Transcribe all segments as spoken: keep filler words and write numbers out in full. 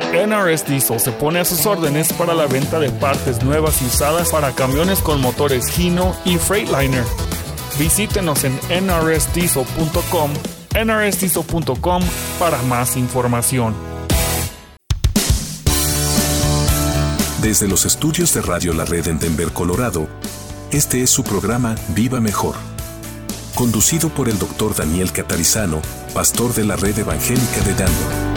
N R S Diesel se pone a sus órdenes para la venta de partes nuevas y usadas para camiones con motores Hino y Freightliner. Visítenos en N R S diesel punto com, N R S diesel punto com para más información. Desde los estudios de Radio La Red en Denver, Colorado, este es su programa Viva Mejor, conducido por el doctor Daniel Catarizano, pastor de la Red Evangélica de Denver.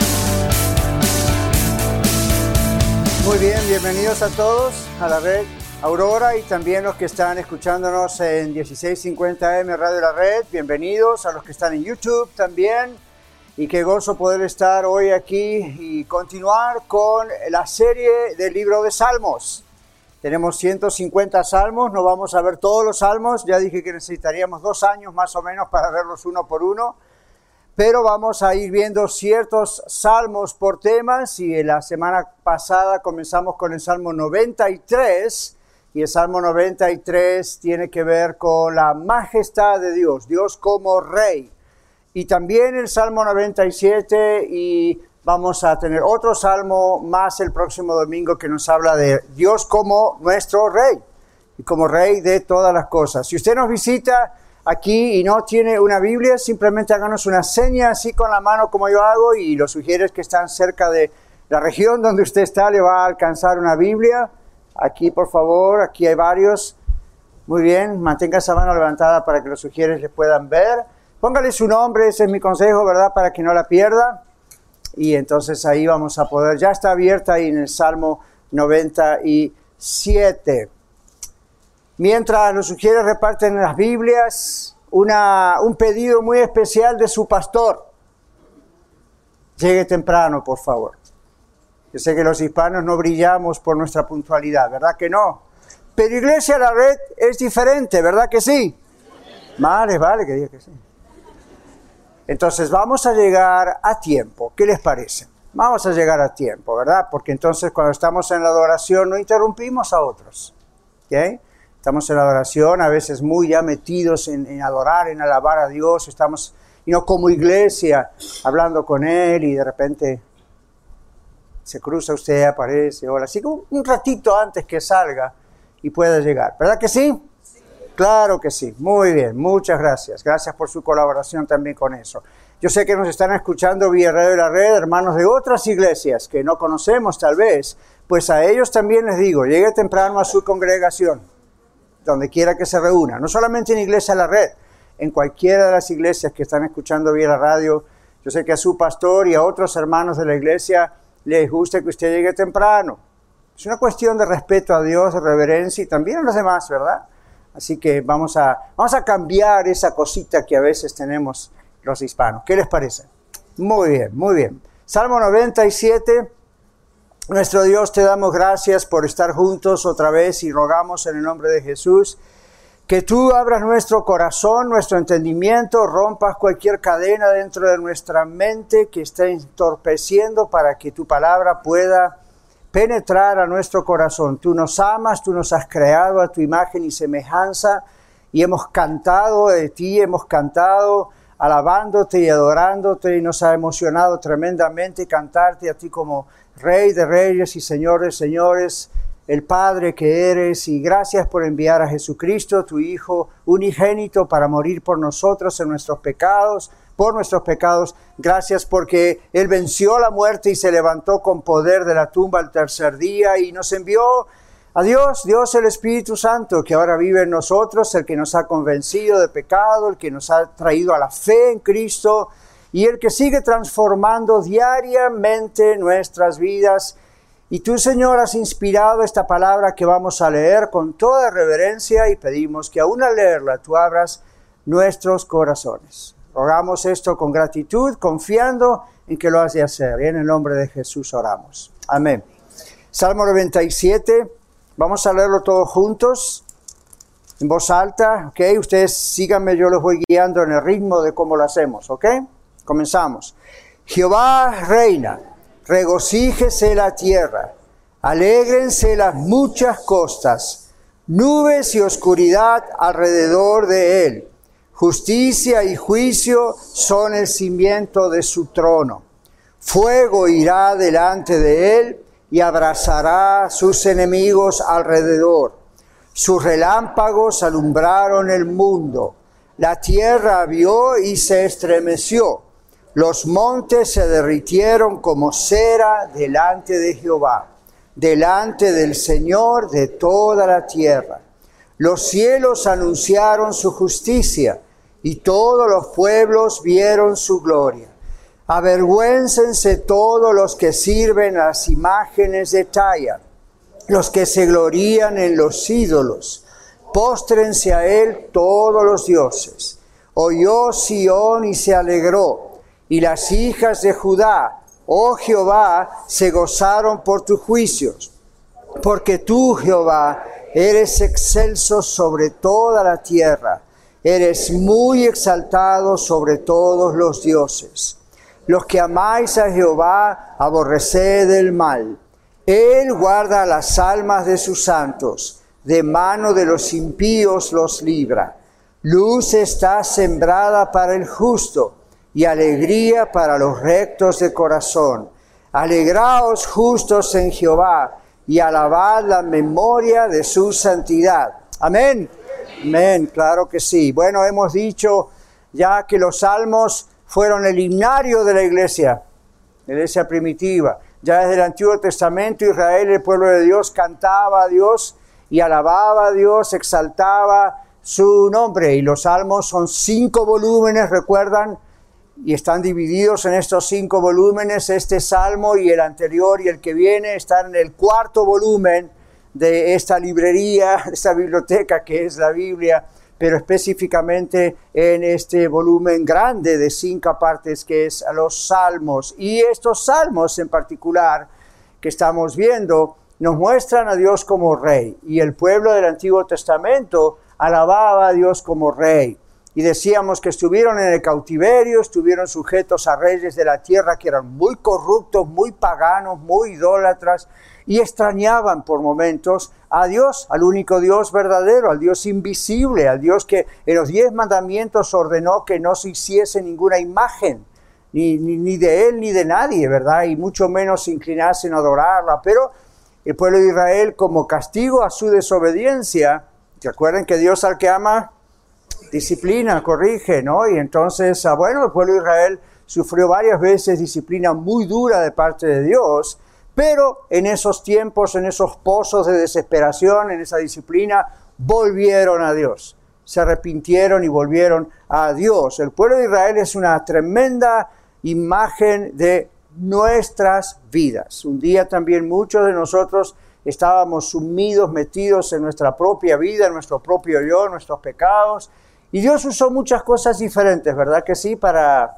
Muy bien, bienvenidos a todos a la Red Aurora y también los que están escuchándonos en dieciséis cincuenta A M Radio La Red. Bienvenidos a los que están en YouTube también. Y qué gozo poder estar hoy aquí y continuar con la serie del libro de Salmos. Tenemos ciento cincuenta salmos, no vamos a ver todos los salmos. Ya dije que necesitaríamos dos años más o menos para verlos uno por uno. Pero vamos a ir viendo ciertos salmos por temas y la semana pasada comenzamos con el Salmo noventa y tres y el Salmo noventa y tres tiene que ver con la majestad de Dios, Dios como Rey. Y también el Salmo noventa y siete y vamos a tener otro salmo más el próximo domingo que nos habla de Dios como nuestro Rey y como Rey de todas las cosas. Si usted nos visita aquí y no tiene una Biblia, simplemente háganos una seña así con la mano como yo hago y los sugieres que están cerca de la región donde usted está le va a alcanzar una Biblia. Aquí por favor, aquí hay varios. Muy bien, mantenga esa mano levantada para que los sugieres le puedan ver. Póngale su nombre, ese es mi consejo, ¿verdad? Para que no la pierda. Y entonces ahí vamos a poder, ya está abierta ahí en el Salmo noventa y siete. Mientras los sugieres reparten las Biblias, una, un pedido muy especial de su pastor. Llegue temprano, por favor. Yo sé que los hispanos no brillamos por nuestra puntualidad, ¿verdad que no? Pero Iglesia La Red es diferente, ¿verdad que sí? Vale, vale, que diga que sí. Entonces vamos a llegar a tiempo. ¿Qué les parece? Vamos a llegar a tiempo, ¿verdad? Porque entonces cuando estamos en la adoración no interrumpimos a otros. ¿Ok? Estamos en la adoración, a veces muy ya metidos en, en adorar, en alabar a Dios. Estamos, y no como iglesia, hablando con Él y de repente se cruza usted, aparece, hola. Así que un, un ratito antes que salga y pueda llegar. ¿Verdad que sí? Sí? Claro que sí. Muy bien, muchas gracias. Gracias por su colaboración también con eso. Yo sé que nos están escuchando vía Radio La Red, hermanos de otras iglesias que no conocemos tal vez. Pues a ellos también les digo, llegue temprano a su congregación, donde quiera que se reúna, no solamente en Iglesia La Red, en cualquiera de las iglesias que están escuchando vía la radio. Yo sé que a su pastor y a otros hermanos de la iglesia les gusta que usted llegue temprano. Es una cuestión de respeto a Dios, de reverencia y también a los demás, ¿verdad? Así que vamos a, vamos a cambiar esa cosita que a veces tenemos los hispanos. ¿Qué les parece? Muy bien, muy bien. Salmo noventa y siete. Nuestro Dios, te damos gracias por estar juntos otra vez y rogamos en el nombre de Jesús que tú abras nuestro corazón, nuestro entendimiento, rompas cualquier cadena dentro de nuestra mente que esté entorpeciendo para que tu palabra pueda penetrar a nuestro corazón. Tú nos amas, tú nos has creado a tu imagen y semejanza y hemos cantado de ti, hemos cantado alabándote y adorándote y nos ha emocionado tremendamente cantarte a ti como Rey de Reyes y Señor de Señores, el Padre que eres, y gracias por enviar a Jesucristo, tu Hijo unigénito, para morir por nosotros en nuestros pecados, por nuestros pecados. Gracias porque Él venció la muerte y se levantó con poder de la tumba al tercer día y nos envió a Dios, Dios el Espíritu Santo, que ahora vive en nosotros, el que nos ha convencido de pecado, el que nos ha traído a la fe en Cristo, y el que sigue transformando diariamente nuestras vidas. Y tú, Señor, has inspirado esta palabra que vamos a leer con toda reverencia y pedimos que aún al leerla tú abras nuestros corazones. Rogamos esto con gratitud, confiando en que lo has de hacer. Y en el nombre de Jesús oramos. Amén. Salmo noventa y siete. Vamos a leerlo todos juntos, en voz alta, ¿ok? Ustedes síganme, yo los voy guiando en el ritmo de cómo lo hacemos, ¿ok? Comenzamos. Jehová reina, regocíjese la tierra, alégrense las muchas costas, nubes y oscuridad alrededor de él. Justicia y juicio son el cimiento de su trono. Fuego irá delante de él y abrazará sus enemigos alrededor. Sus relámpagos alumbraron el mundo. La tierra vio y se estremeció. Los montes se derritieron como cera delante de Jehová, delante del Señor de toda la tierra. Los cielos anunciaron su justicia y todos los pueblos vieron su gloria. Avergüéncense todos los que sirven a las imágenes de talla, los que se glorían en los ídolos. Póstrense a él todos los dioses. Oyó Sión y se alegró, y las hijas de Judá, oh Jehová, se gozaron por tus juicios. Porque tú, Jehová, eres excelso sobre toda la tierra, eres muy exaltado sobre todos los dioses. Los que amáis a Jehová, aborreced el mal. Él guarda las almas de sus santos, de mano de los impíos los libra. Luz está sembrada para el justo, y alegría para los rectos de corazón. Alegraos justos en Jehová, y alabad la memoria de su santidad. Amén. Amén, claro que sí. Bueno, hemos dicho ya que los salmos fueron el himnario de la iglesia, la iglesia primitiva. Ya desde el Antiguo Testamento, Israel, el pueblo de Dios, cantaba a Dios y alababa a Dios, exaltaba su nombre. Y los salmos son cinco volúmenes, recuerdan, y están divididos en estos cinco volúmenes. Este salmo y el anterior y el que viene están en el cuarto volumen de esta librería, de esta biblioteca que es la Biblia, pero específicamente en este volumen grande de cinco partes que es los salmos. Y estos salmos en particular que estamos viendo nos muestran a Dios como rey, y el pueblo del Antiguo Testamento alababa a Dios como rey. Y decíamos que estuvieron en el cautiverio, estuvieron sujetos a reyes de la tierra que eran muy corruptos, muy paganos, muy idólatras, y extrañaban por momentos a Dios, al único Dios verdadero, al Dios invisible, al Dios que en los diez mandamientos ordenó que no se hiciese ninguna imagen, ni, ni, ni de él ni de nadie, ¿verdad? Y mucho menos se inclinasen a adorarla. Pero el pueblo de Israel, como castigo a su desobediencia, ¿recuerdan que Dios al que ama disciplina, corrige, ¿no? Y entonces, bueno, el pueblo de Israel sufrió varias veces disciplina muy dura de parte de Dios, pero en esos tiempos, en esos pozos de desesperación, en esa disciplina, volvieron a Dios, se arrepintieron y volvieron a Dios. El pueblo de Israel es una tremenda imagen de nuestras vidas. Un día también muchos de nosotros estábamos sumidos, metidos en nuestra propia vida, en nuestro propio yo, en nuestros pecados, y Dios usó muchas cosas diferentes, ¿verdad que sí? Para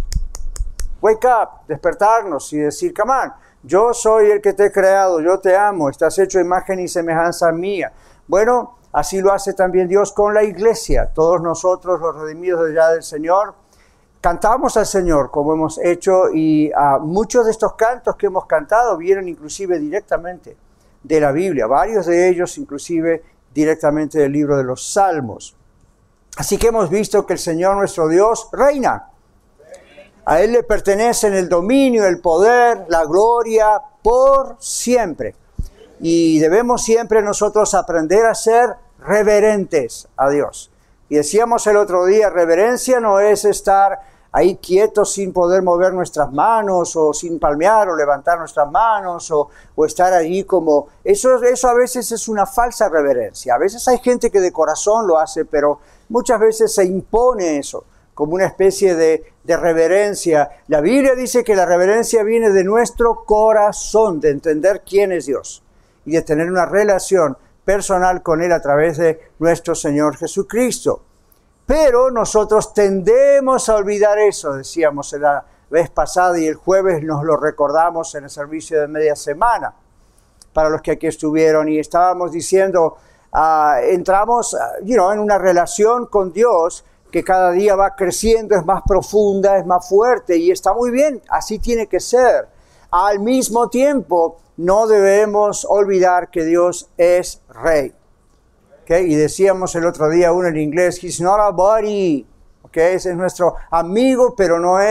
wake up, despertarnos y decir, come on, yo soy el que te he creado, yo te amo, estás hecho a imagen y semejanza mía. Bueno, así lo hace también Dios con la iglesia. Todos nosotros, los redimidos de ya del Señor, cantamos al Señor como hemos hecho, y uh, muchos de estos cantos que hemos cantado vienen inclusive directamente de la Biblia, varios de ellos inclusive directamente del libro de los Salmos. Así que hemos visto que el Señor nuestro Dios reina. A Él le pertenecen el dominio, el poder, la gloria por siempre. Y debemos siempre nosotros aprender a ser reverentes a Dios. Y decíamos el otro día, reverencia no es estar ahí quietos sin poder mover nuestras manos, o sin palmear o levantar nuestras manos, o, o estar ahí como... Eso, eso a veces es una falsa reverencia. A veces hay gente que de corazón lo hace, pero muchas veces se impone eso como una especie de, de reverencia. La Biblia dice que la reverencia viene de nuestro corazón, de entender quién es Dios y de tener una relación personal con Él a través de nuestro Señor Jesucristo. Pero nosotros tendemos a olvidar eso, decíamos la vez pasada, y el jueves nos lo recordamos en el servicio de media semana, para los que aquí estuvieron, y estábamos diciendo, uh, entramos uh, you know, en una relación con Dios que cada día va creciendo, es más profunda, es más fuerte, y está muy bien, así tiene que ser. Al mismo tiempo, no debemos olvidar que Dios es Rey. Okay, y decíamos el otro día uno en inglés, he's not a buddy, okay, ese es nuestro amigo, pero no es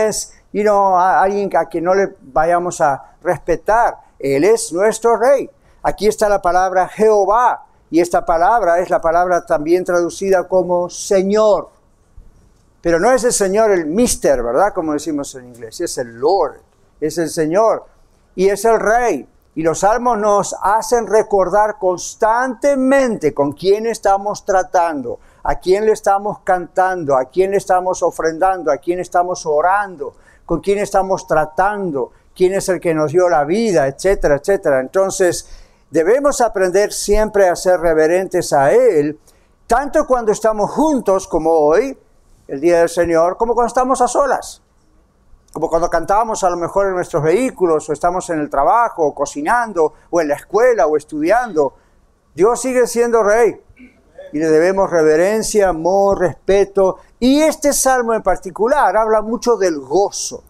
y no a alguien a quien no le vayamos a respetar. Él es nuestro Rey. Aquí está la palabra Jehová, y esta palabra es la palabra también traducida como Señor. Pero no es el Señor el mister, ¿verdad? Como decimos en inglés, es el Lord, es el Señor, y es el Rey. Y los salmos nos hacen recordar constantemente con quién estamos tratando, a quién le estamos cantando, a quién le estamos ofrendando, a quién estamos orando, con quién estamos tratando, quién es el que nos dio la vida, etcétera, etcétera. Entonces, debemos aprender siempre a ser reverentes a Él, tanto cuando estamos juntos como hoy, el Día del Señor, como cuando estamos a solas. Como cuando cantamos a lo mejor en nuestros vehículos, o estamos en el trabajo, o cocinando, o en la escuela, o estudiando. Dios sigue siendo Rey. Y le debemos reverencia, amor, respeto. Y este salmo en particular habla mucho del gozo.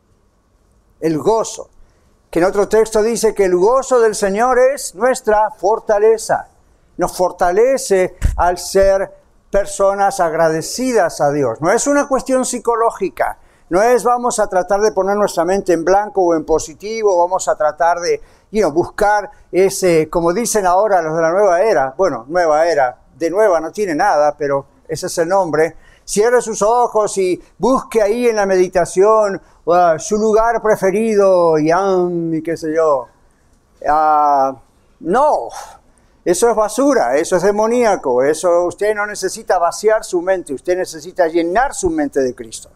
El gozo. Que en otro texto dice que el gozo del Señor es nuestra fortaleza. Nos fortalece al ser personas agradecidas a Dios. No es una cuestión psicológica. No es vamos a tratar de poner nuestra mente en blanco o en positivo, vamos a tratar de you know, buscar ese, como dicen ahora los de la nueva era, bueno, nueva era, de nueva no tiene nada, pero ese es el nombre. Cierre sus ojos y busque ahí en la meditación uh, su lugar preferido, y, um, y qué sé yo. Uh, no, eso es basura, eso es demoníaco, eso usted no necesita vaciar su mente, usted necesita llenar su mente de Cristo.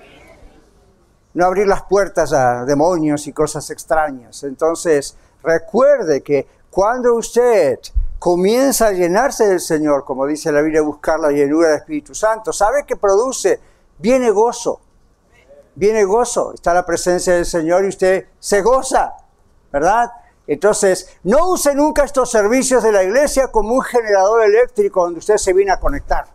No abrir las puertas a demonios y cosas extrañas. Entonces, recuerde que cuando usted comienza a llenarse del Señor, como dice la Biblia, buscar la llenura del Espíritu Santo, ¿sabe qué produce? Viene gozo. Viene gozo. Está la presencia del Señor y usted se goza, ¿verdad? Entonces, no use nunca estos servicios de la iglesia como un generador eléctrico donde usted se viene a conectar.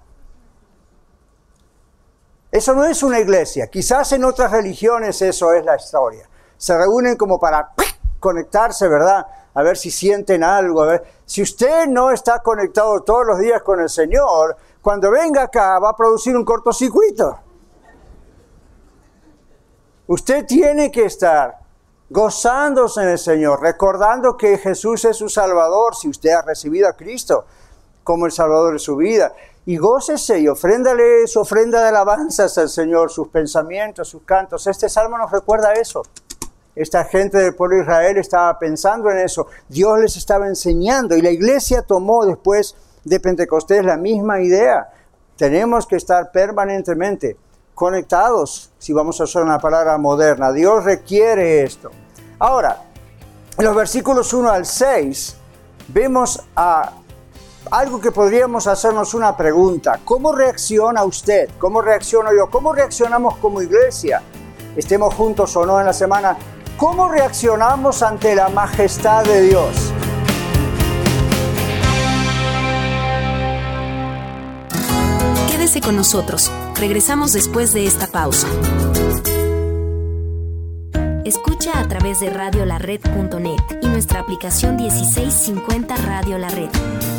Eso no es una iglesia. Quizás en otras religiones eso es la historia. Se reúnen como para conectarse, ¿verdad? A ver si sienten algo. A ver. Si usted no está conectado todos los días con el Señor, cuando venga acá va a producir un cortocircuito. Usted tiene que estar gozándose en el Señor, recordando que Jesús es su Salvador, si usted ha recibido a Cristo como el Salvador de su vida. Y gócese y ofréndale su ofrenda de alabanzas al Señor, sus pensamientos, sus cantos. Este salmo nos recuerda eso. Esta gente del pueblo de Israel estaba pensando en eso. Dios les estaba enseñando y la iglesia tomó después de Pentecostés la misma idea. Tenemos que estar permanentemente conectados, si vamos a usar una palabra moderna. Dios requiere esto. Ahora, en los versículos uno al seis, vemos a algo que podríamos hacernos una pregunta. ¿Cómo reacciona usted? ¿Cómo reacciono yo? ¿Cómo reaccionamos como iglesia? Estemos juntos o no en la semana. ¿Cómo reaccionamos ante la majestad de Dios? Quédese con nosotros. Regresamos después de esta pausa. Escucha a través de radio la red punto net y nuestra aplicación dieciséis cincuenta Radio La Red.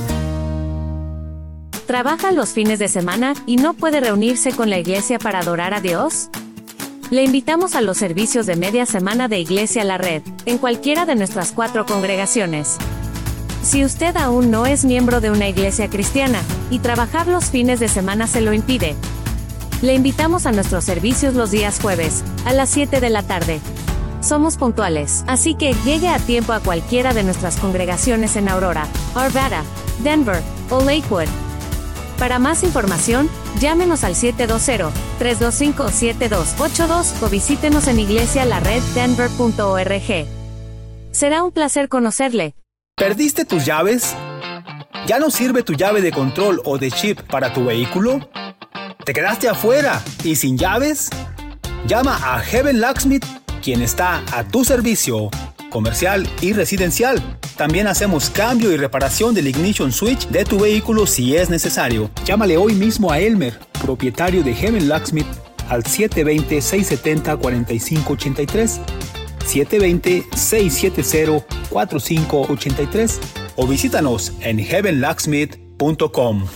¿Trabaja los fines de semana y no puede reunirse con la iglesia para adorar a Dios? Le invitamos a los servicios de media semana de Iglesia La Red, en cualquiera de nuestras cuatro congregaciones. Si usted aún no es miembro de una iglesia cristiana, y trabajar los fines de semana se lo impide, le invitamos a nuestros servicios los días jueves, a las siete de la tarde. Somos puntuales, así que llegue a tiempo a cualquiera de nuestras congregaciones en Aurora, Arvada, Denver o Lakewood. Para más información, llámenos al siete dos cero, tres dos cinco, siete dos ocho dos o visítenos en iglesia la red denver punto org. Será un placer conocerle. ¿Perdiste tus llaves? ¿Ya no sirve tu llave de control o de chip para tu vehículo? ¿Te quedaste afuera y sin llaves? Llama a Heaven Locksmith, quien está a tu servicio, comercial y residencial. También hacemos cambio y reparación del ignition switch de tu vehículo si es necesario. Llámale hoy mismo a Elmer, propietario de Heaven Locksmith, al siete dos cero, seis siete cero, cuatro cinco ocho tres, siete dos cero, seis siete cero, cuatro cinco ocho tres o visítanos en heaven locksmith punto com.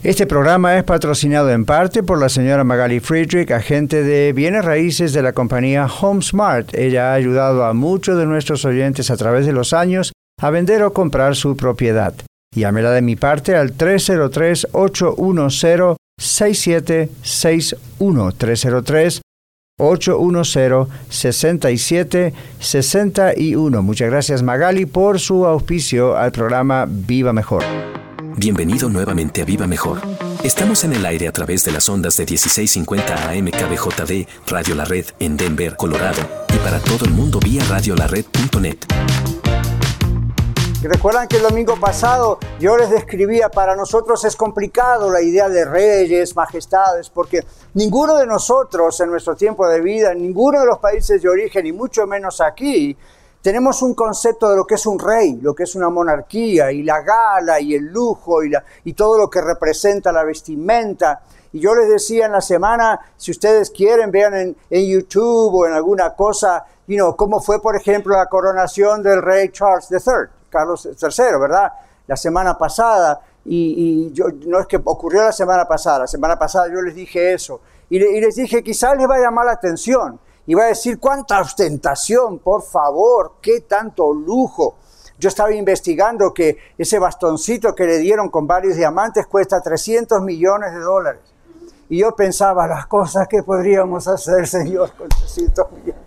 Este programa es patrocinado en parte por la señora Magali Friedrich, agente de bienes raíces de la compañía HomeSmart. Ella ha ayudado a muchos de nuestros oyentes a través de los años a vender o comprar su propiedad. Llámela de mi parte al tres cero tres, ocho uno cero, seis siete seis uno, tres cero tres, ocho uno cero, seis siete seis uno. Muchas gracias, Magali, por su auspicio al programa Viva Mejor. Bienvenido nuevamente a Viva Mejor. Estamos en el aire a través de las ondas de dieciséis cincuenta A M K B J D, Radio La Red, en Denver, Colorado, y para todo el mundo vía radio la red punto net. Recuerdan que el domingo pasado yo les describía, para nosotros es complicado la idea de reyes, majestades, porque ninguno de nosotros en nuestro tiempo de vida, en ninguno de los países de origen, y mucho menos aquí, tenemos un concepto de lo que es un rey, lo que es una monarquía, y la gala, y el lujo, y, la, y todo lo que representa la vestimenta. Y yo les decía en la semana, si ustedes quieren, vean en, en YouTube o en alguna cosa, you know, cómo fue, por ejemplo, la coronación del rey Charles tercero, Carlos tercero, ¿verdad? La semana pasada, y, y yo, no es que ocurrió la semana pasada, la semana pasada yo les dije eso, y, le, y les dije, quizás les va a llamar la atención, y va a decir, cuánta ostentación, por favor, qué tanto lujo. Yo estaba investigando que ese bastoncito que le dieron con varios diamantes cuesta trescientos millones de dólares. Y yo pensaba, las cosas que podríamos hacer, Señor, con trescientos millones.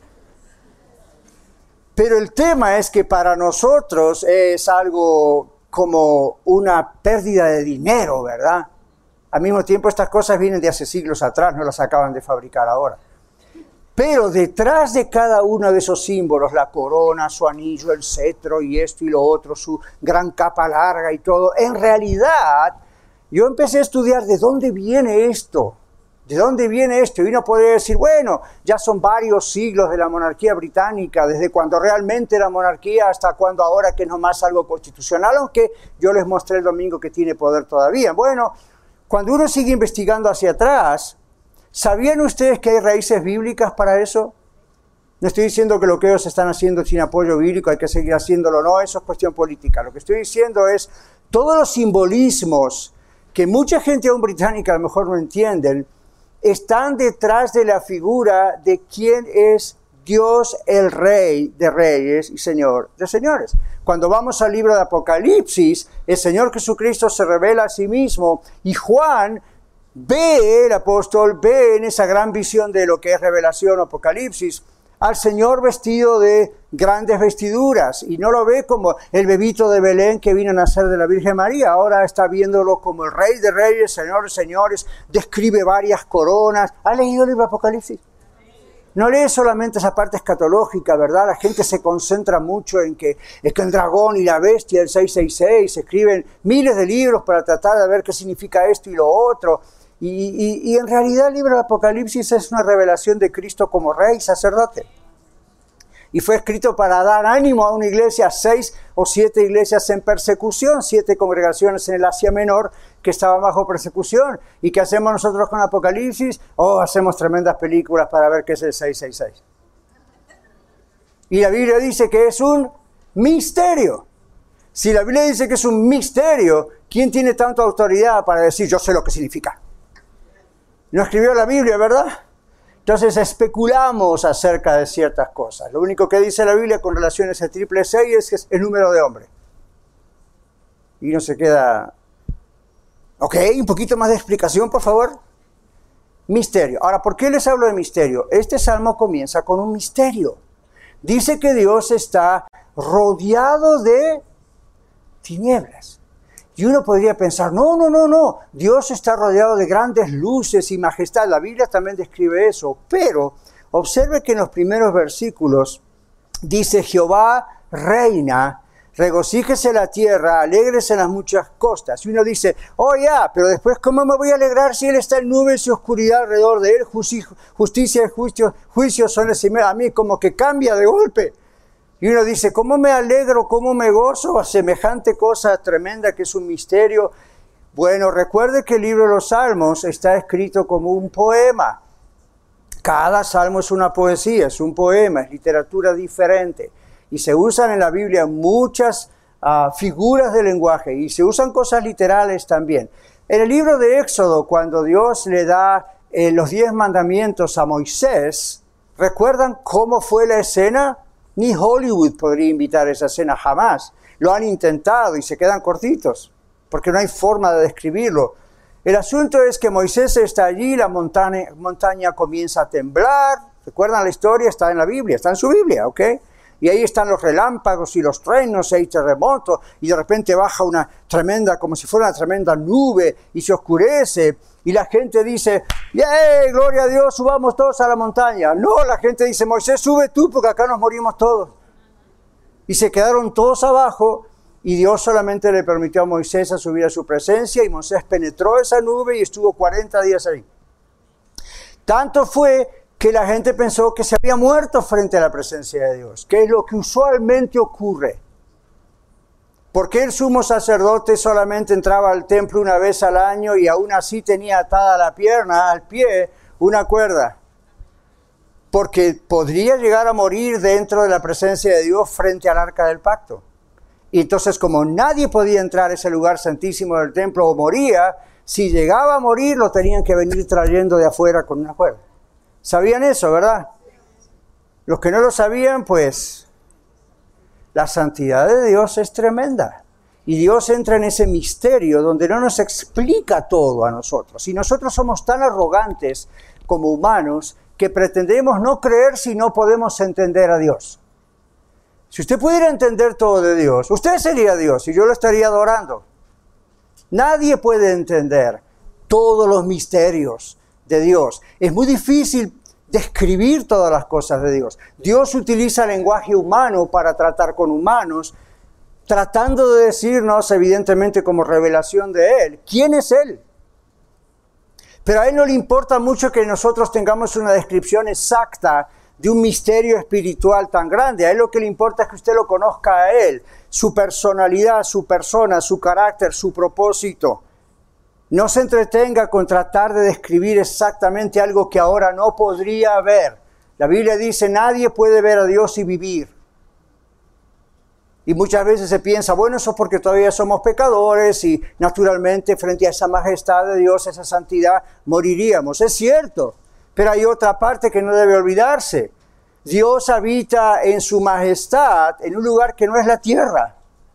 Pero el tema es que para nosotros es algo como una pérdida de dinero, ¿verdad? Al mismo tiempo, estas cosas vienen de hace siglos atrás, no las acaban de fabricar ahora. Pero detrás de cada uno de esos símbolos, la corona, su anillo, el cetro y esto y lo otro, su gran capa larga y todo, en realidad yo empecé a estudiar de dónde viene esto, de dónde viene esto. Y uno podría decir, bueno, ya son varios siglos de la monarquía británica, desde cuando realmente era monarquía hasta cuando ahora que es nomás algo constitucional, aunque yo les mostré el domingo que tiene poder todavía. Bueno, cuando uno sigue investigando hacia atrás, ¿sabían ustedes que hay raíces bíblicas para eso? No estoy diciendo que lo que ellos están haciendo sin apoyo bíblico hay que seguir haciéndolo, no, eso es cuestión política. Lo que estoy diciendo es, todos los simbolismos que mucha gente aún británica a lo mejor no entienden, están detrás de la figura de quién es Dios, el Rey de Reyes y Señor de Señores. Cuando vamos al libro de Apocalipsis, el Señor Jesucristo se revela a sí mismo y Juan ve, el apóstol, ve en esa gran visión de lo que es revelación, Apocalipsis, al Señor vestido de grandes vestiduras, y no lo ve como el bebito de Belén que vino a nacer de la Virgen María, ahora está viéndolo como el Rey de Reyes, Señor de Señores, describe varias coronas. ¿Ha leído el libro de Apocalipsis? No lee solamente esa parte escatológica, ¿verdad? La gente se concentra mucho en que, es que el dragón y la bestia, el seiscientos sesenta y seis, se escriben miles de libros para tratar de ver qué significa esto y lo otro. Y, y, y en realidad el libro de Apocalipsis es una revelación de Cristo como rey, sacerdote. Y fue escrito para dar ánimo a una iglesia, seis o siete iglesias en persecución, siete congregaciones en el Asia Menor que estaban bajo persecución. ¿Y qué hacemos nosotros con Apocalipsis? Oh, hacemos tremendas películas para ver qué es el seiscientos sesenta y seis. Y la Biblia dice que es un misterio. Si la Biblia dice que es un misterio, ¿quién tiene tanta autoridad para decir yo sé lo que significa? No escribió la Biblia, ¿verdad? Entonces especulamos acerca de ciertas cosas. Lo único que dice la Biblia con relación a ese triple seis es que es el número de hombre. Y no se queda... Ok, un poquito más de explicación, por favor. Misterio. Ahora, ¿por qué les hablo de misterio? Este salmo comienza con un misterio. Dice que Dios está rodeado de tinieblas. Y uno podría pensar, no, no, no, no, Dios está rodeado de grandes luces y majestad. La Biblia también describe eso, pero observe que en los primeros versículos dice, Jehová reina, regocíjese la tierra, alégrese en las muchas costas. Y uno dice, oh ya, pero después, ¿cómo me voy a alegrar si Él está en nubes y oscuridad alrededor de Él? Justicia y juicio, juicio son a mí, como que cambia de golpe. Y uno dice, ¿cómo me alegro, cómo me gozo a semejante cosa tremenda que es un misterio? Bueno, recuerde que el libro de los Salmos está escrito como un poema. Cada salmo es una poesía, es un poema, es literatura diferente. Y se usan en la Biblia muchas uh, figuras de lenguaje y se usan cosas literales también. En el libro de Éxodo, cuando Dios le da eh, los diez mandamientos a Moisés, ¿recuerdan cómo fue la escena? Ni Hollywood podría invitar esa escena jamás. Lo han intentado y se quedan cortitos, porque no hay forma de describirlo. El asunto es que Moisés está allí, la montaña, montaña comienza a temblar. ¿Recuerdan la historia? Está en la Biblia, está en su Biblia, ¿ok? Y ahí están los relámpagos y los truenos, hay terremotos, y de repente baja una tremenda, como si fuera una tremenda nube, y se oscurece, y la gente dice, ¡yay, gloria a Dios, subamos todos a la montaña! No, la gente dice, Moisés, sube tú, porque acá nos morimos todos. Y se quedaron todos abajo, y Dios solamente le permitió a Moisés a subir a su presencia, y Moisés penetró esa nube y estuvo cuarenta días ahí. Tanto fue que la gente pensó que se había muerto frente a la presencia de Dios, que es lo que usualmente ocurre. ¿Por qué el sumo sacerdote solamente entraba al templo una vez al año y aún así tenía atada la pierna, al pie, una cuerda? Porque podría llegar a morir dentro de la presencia de Dios frente al arca del pacto. Y entonces, como nadie podía entrar a ese lugar santísimo del templo o moría, si llegaba a morir lo tenían que venir trayendo de afuera con una cuerda. ¿Sabían eso, verdad? Los que no lo sabían, pues, la santidad de Dios es tremenda. Y Dios entra en ese misterio donde no nos explica todo a nosotros. Y nosotros somos tan arrogantes como humanos que pretendemos no creer si no podemos entender a Dios. Si usted pudiera entender todo de Dios, usted sería Dios y yo lo estaría adorando. Nadie puede entender todos los misterios de Dios. Es muy difícil describir todas las cosas de Dios. Dios utiliza lenguaje humano para tratar con humanos, tratando de decirnos, evidentemente como revelación de Él, ¿quién es Él? Pero a Él no le importa mucho que nosotros tengamos una descripción exacta de un misterio espiritual tan grande. A Él lo que le importa es que usted lo conozca a Él, su personalidad, su persona, su carácter, su propósito. No se entretenga con tratar de describir exactamente algo que ahora no podría ver. La Biblia dice, nadie puede ver a Dios y vivir. Y muchas veces se piensa, bueno, eso es porque todavía somos pecadores y naturalmente frente a esa majestad de Dios, esa santidad, moriríamos. Es cierto, pero hay otra parte que no debe olvidarse. Dios habita en su majestad en un lugar que no es la tierra.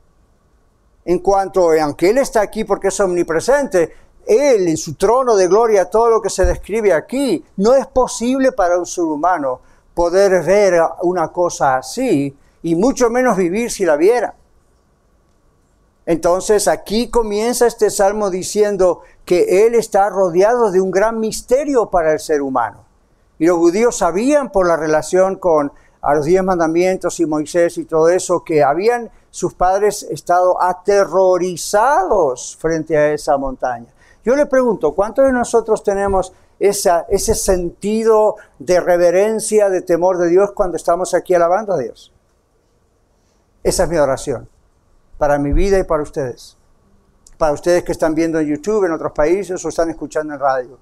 En cuanto, aunque Él está aquí porque es omnipresente, Él en su trono de gloria, todo lo que se describe aquí, no es posible para un ser humano poder ver una cosa así, y mucho menos vivir si la viera. Entonces aquí comienza este salmo diciendo que Él está rodeado de un gran misterio para el ser humano. Y los judíos sabían por la relación con a los diez mandamientos y Moisés y todo eso, que habían sus padres estado aterrorizados frente a esa montaña. Yo le pregunto, ¿cuántos de nosotros tenemos esa, ese sentido de reverencia, de temor de Dios cuando estamos aquí alabando a Dios? Esa es mi oración, para mi vida y para ustedes. Para ustedes que están viendo en YouTube, en otros países, o están escuchando en radio.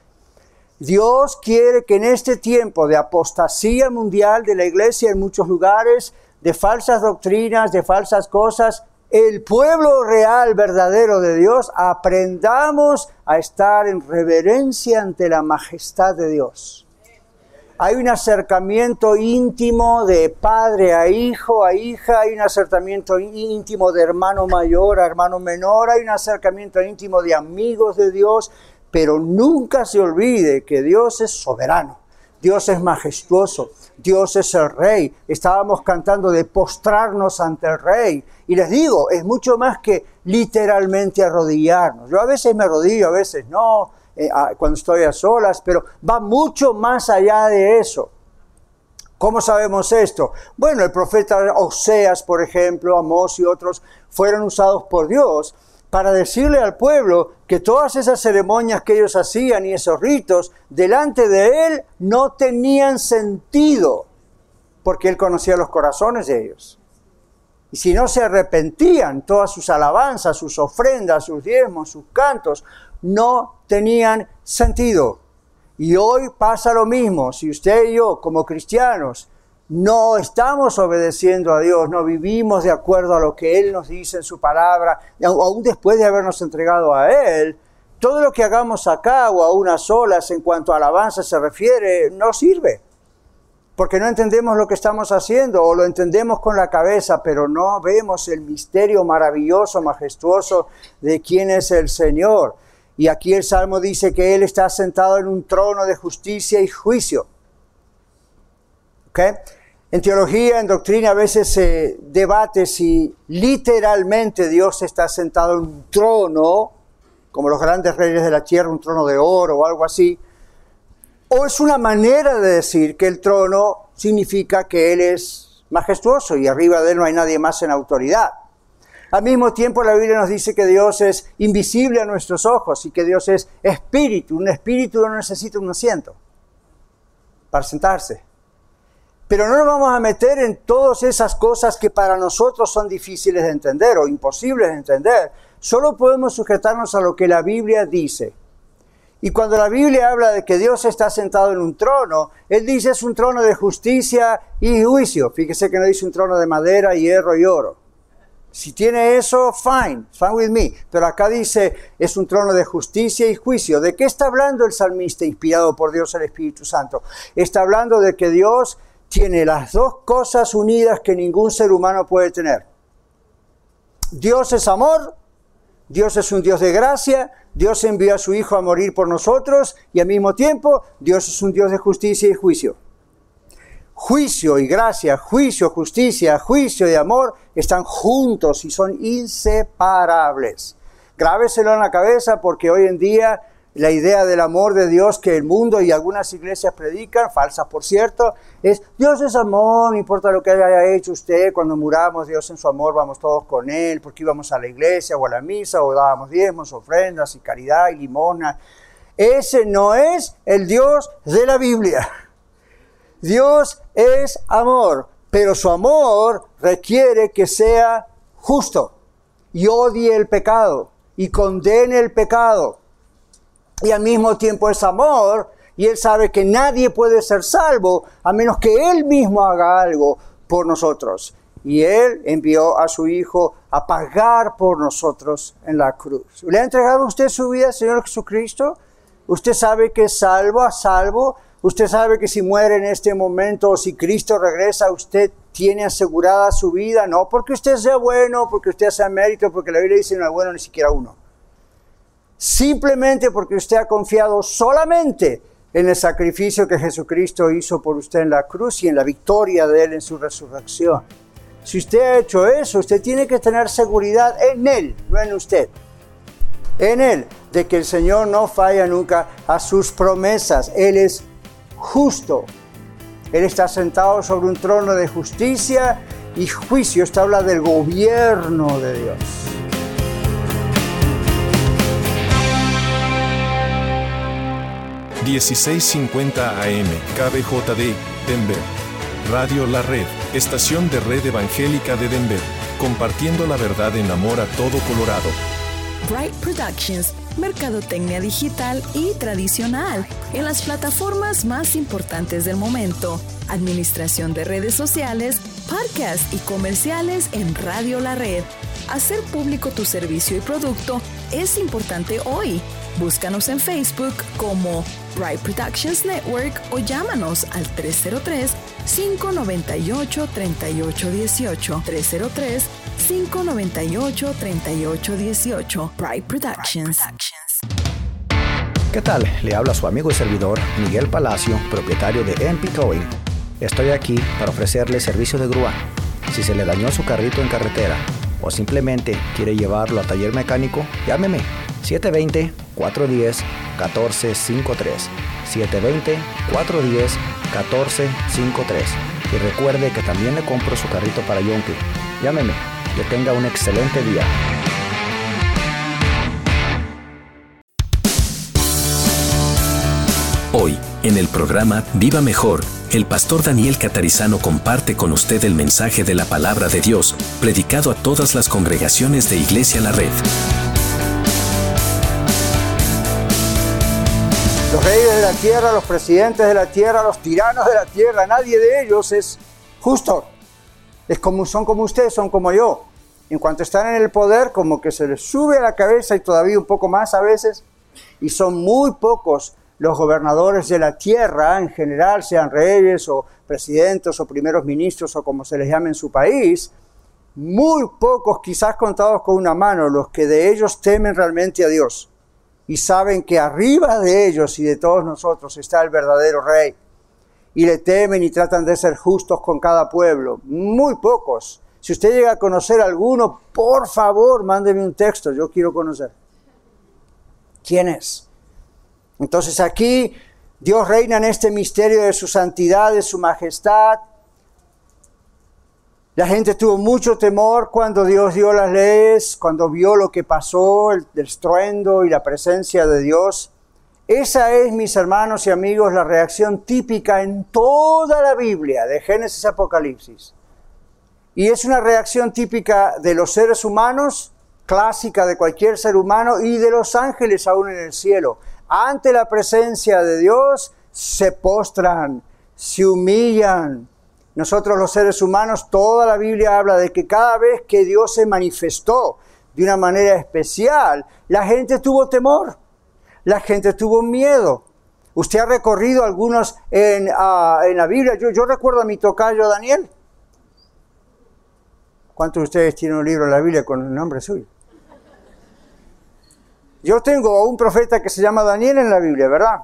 Dios quiere que en este tiempo de apostasía mundial de la iglesia en muchos lugares, de falsas doctrinas, de falsas cosas, el pueblo real, verdadero de Dios, aprendamos a estar en reverencia ante la majestad de Dios. Hay un acercamiento íntimo de padre a hijo, a hija, hay un acercamiento íntimo de hermano mayor a hermano menor, hay un acercamiento íntimo de amigos de Dios, pero nunca se olvide que Dios es soberano, Dios es majestuoso, Dios es el Rey. Estábamos cantando de postrarnos ante el Rey. Y les digo, es mucho más que literalmente arrodillarnos. Yo a veces me arrodillo, a veces no, eh, cuando estoy a solas, pero va mucho más allá de eso. ¿Cómo sabemos esto? Bueno, el profeta Oseas, por ejemplo, Amós y otros, fueron usados por Dios para decirle al pueblo que todas esas ceremonias que ellos hacían y esos ritos delante de Él no tenían sentido, porque Él conocía los corazones de ellos. Y si no se arrepentían, todas sus alabanzas, sus ofrendas, sus diezmos, sus cantos, no tenían sentido. Y hoy pasa lo mismo. Si usted y yo, como cristianos, no estamos obedeciendo a Dios, no vivimos de acuerdo a lo que Él nos dice en su palabra, aún después de habernos entregado a Él, todo lo que hagamos acá o a unas solas en cuanto a alabanza se refiere, no sirve. Porque no entendemos lo que estamos haciendo o lo entendemos con la cabeza, pero no vemos el misterio maravilloso, majestuoso de quién es el Señor. Y aquí el Salmo dice que Él está sentado en un trono de justicia y juicio. ¿Ok? En teología, en doctrina, a veces se debate si literalmente Dios está sentado en un trono, como los grandes reyes de la tierra, un trono de oro o algo así, o es una manera de decir que el trono significa que Él es majestuoso y arriba de Él no hay nadie más en autoridad. Al mismo tiempo la Biblia nos dice que Dios es invisible a nuestros ojos y que Dios es espíritu. Un espíritu no necesita un asiento para sentarse. Pero no nos vamos a meter en todas esas cosas que para nosotros son difíciles de entender o imposibles de entender. Solo podemos sujetarnos a lo que la Biblia dice. Y cuando la Biblia habla de que Dios está sentado en un trono, Él dice es un trono de justicia y juicio. Fíjese que no dice un trono de madera, hierro y oro. Si tiene eso, fine, fine with me. Pero acá dice, es un trono de justicia y juicio. ¿De qué está hablando el salmista inspirado por Dios el Espíritu Santo? Está hablando de que Dios tiene las dos cosas unidas que ningún ser humano puede tener. Dios es amor, Dios es un Dios de gracia, Dios envió a su Hijo a morir por nosotros y al mismo tiempo Dios es un Dios de justicia y juicio. Juicio y gracia, juicio, justicia, juicio y amor están juntos y son inseparables. Grábeselo en la cabeza porque hoy en día la idea del amor de Dios que el mundo y algunas iglesias predican, falsas por cierto, es Dios es amor, no importa lo que haya hecho usted, cuando muramos Dios en su amor vamos todos con Él, porque íbamos a la iglesia o a la misa o dábamos diezmos, ofrendas y caridad y limosna. Ese no es el Dios de la Biblia. Dios es amor, pero su amor requiere que sea justo y odie el pecado y condene el pecado. Y al mismo tiempo es amor, y Él sabe que nadie puede ser salvo a menos que Él mismo haga algo por nosotros. Y Él envió a su Hijo a pagar por nosotros en la cruz. ¿Le ha entregado usted su vida al Señor Jesucristo? ¿Usted sabe que es salvo, a salvo? ¿Usted sabe que si muere en este momento o si Cristo regresa, usted tiene asegurada su vida? No porque usted sea bueno, porque usted sea mérito, porque la Biblia dice no es bueno ni siquiera uno. Simplemente porque usted ha confiado solamente en el sacrificio que Jesucristo hizo por usted en la cruz y en la victoria de Él en su resurrección. Si usted ha hecho eso, usted tiene que tener seguridad en Él, no en usted. En Él, de que el Señor no falla nunca a sus promesas. Él es justo. Él está sentado sobre un trono de justicia y juicio. Esto habla del gobierno de Dios. dieciséis cincuenta A M, K B J D, Denver. Radio La Red, estación de Red Evangélica de Denver, compartiendo la verdad en amor a todo Colorado. Bright Productions, mercadotecnia digital y tradicional en las plataformas más importantes del momento. Administración de redes sociales, podcasts y comerciales en Radio La Red. Hacer público tu servicio y producto es importante hoy. Búscanos en Facebook como Bright Productions Network o llámanos al tres cero tres, cinco nueve ocho, tres ocho uno ocho. tres cero tres, cinco nueve ocho, tres ocho uno ocho. Bright Productions. ¿Qué tal? Le habla su amigo y servidor Miguel Palacio, propietario de M P Towing. Estoy aquí para ofrecerle servicio de grúa. Si se le dañó su carrito en carretera o simplemente quiere llevarlo a taller mecánico, llámeme siete dos cero, cuatro uno cero, uno cuatro cinco tres. siete dos cero, cuatro uno cero, uno cuatro cinco tres. Y recuerde que también le compro su carrito para Yonke. Llámeme. Que tenga un excelente día. Hoy, en el programa Viva Mejor, el pastor Daniel Catarizano comparte con usted el mensaje de la palabra de Dios, predicado a todas las congregaciones de Iglesia La Red. Los reyes de la tierra, los presidentes de la tierra, los tiranos de la tierra, nadie de ellos es justo. Es como, son como ustedes, son como yo. En cuanto están en el poder, como que se les sube a la cabeza y todavía un poco más a veces, Y son muy pocos los gobernadores de la tierra, en general, sean reyes o presidentes o primeros ministros o como se les llame en su país, muy pocos, quizás contados con una mano, los que de ellos temen realmente a Dios y saben que arriba de ellos y de todos nosotros está el verdadero rey y le temen y tratan de ser justos con cada pueblo. Muy pocos. Si usted llega a conocer a alguno, por favor, mándeme un texto, yo quiero conocer. ¿Quién es? Entonces aquí Dios reina en este misterio de su santidad, de su majestad. La gente tuvo mucho temor cuando Dios dio las leyes, cuando vio lo que pasó, el, el estruendo y la presencia de Dios. Esa es, mis hermanos y amigos, la reacción típica en toda la Biblia, de Génesis a Apocalipsis. Y es una reacción típica de los seres humanos, clásica de cualquier ser humano y de los ángeles aún en el cielo. Ante la presencia de Dios se postran, se humillan. Nosotros los seres humanos, toda la Biblia habla de que cada vez que Dios se manifestó de una manera especial, la gente tuvo temor, la gente tuvo miedo. Usted ha recorrido algunos en, uh, en la Biblia. Yo, yo recuerdo a mi tocayo Daniel. ¿Cuántos de ustedes tienen un libro en la Biblia con el nombre suyo? Yo tengo a un profeta que se llama Daniel en la Biblia, ¿verdad?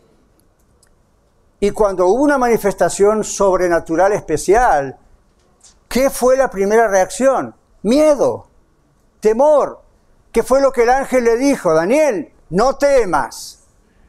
Y cuando hubo una manifestación sobrenatural especial, ¿qué fue la primera reacción? Miedo, temor. ¿Qué fue lo que el ángel le dijo? Daniel, no temas.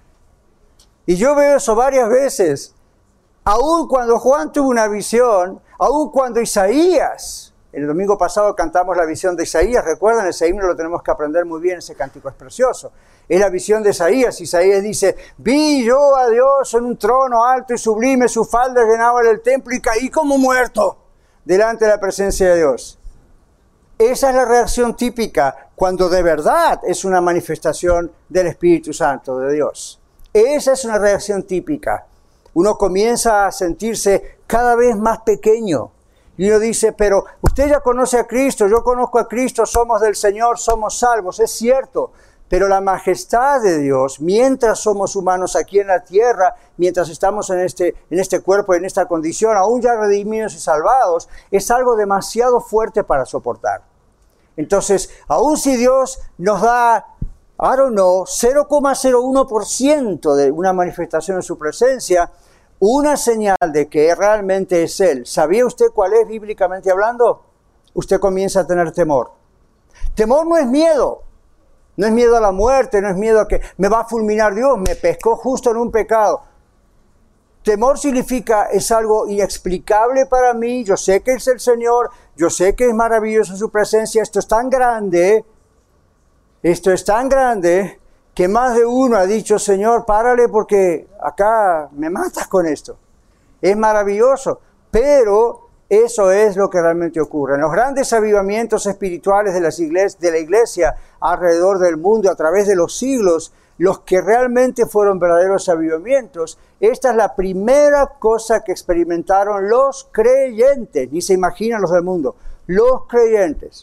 Y yo veo eso varias veces. Aún cuando Juan tuvo una visión, aún cuando Isaías... El domingo pasado cantamos la visión de Isaías, recuerdan, ese himno lo tenemos que aprender muy bien, ese cántico es precioso. Es la visión de Isaías. Isaías dice, vi yo a Dios en un trono alto y sublime, su falda llenaba el templo y caí como muerto delante de la presencia de Dios. Esa es la reacción típica cuando de verdad es una manifestación del Espíritu Santo de Dios. Esa es una reacción típica. Uno comienza a sentirse cada vez más pequeño. Y uno dice, pero usted ya conoce a Cristo, yo conozco a Cristo, somos del Señor, somos salvos. Es cierto, pero la majestad de Dios, mientras somos humanos aquí en la tierra, mientras estamos en este, en este cuerpo, en esta condición, aún ya redimidos y salvados, es algo demasiado fuerte para soportar. Entonces, aún si Dios nos da, I don't know, cero coma cero uno por ciento de una manifestación de su presencia, una señal de que realmente es Él. ¿Sabía usted cuál es bíblicamente hablando? Usted comienza a tener temor. Temor no es miedo. No es miedo a la muerte, no es miedo a que me va a fulminar Dios, me pescó justo en un pecado. Temor significa, es algo inexplicable para mí, yo sé que es el Señor, yo sé que es maravilloso su presencia, esto es tan grande, esto es tan grande, que más de uno ha dicho, Señor, párale porque acá me matas con esto. Es maravilloso, pero eso es lo que realmente ocurre. En los grandes avivamientos espirituales de, las iglesias, de la iglesia alrededor del mundo, a través de los siglos, los que realmente fueron verdaderos avivamientos, esta es la primera cosa que experimentaron los creyentes, ni se imaginan los del mundo, los creyentes.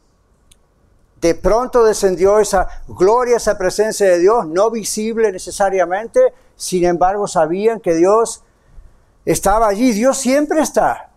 De pronto descendió esa gloria, esa presencia de Dios, no visible necesariamente, sin embargo sabían que Dios estaba allí. Dios siempre está.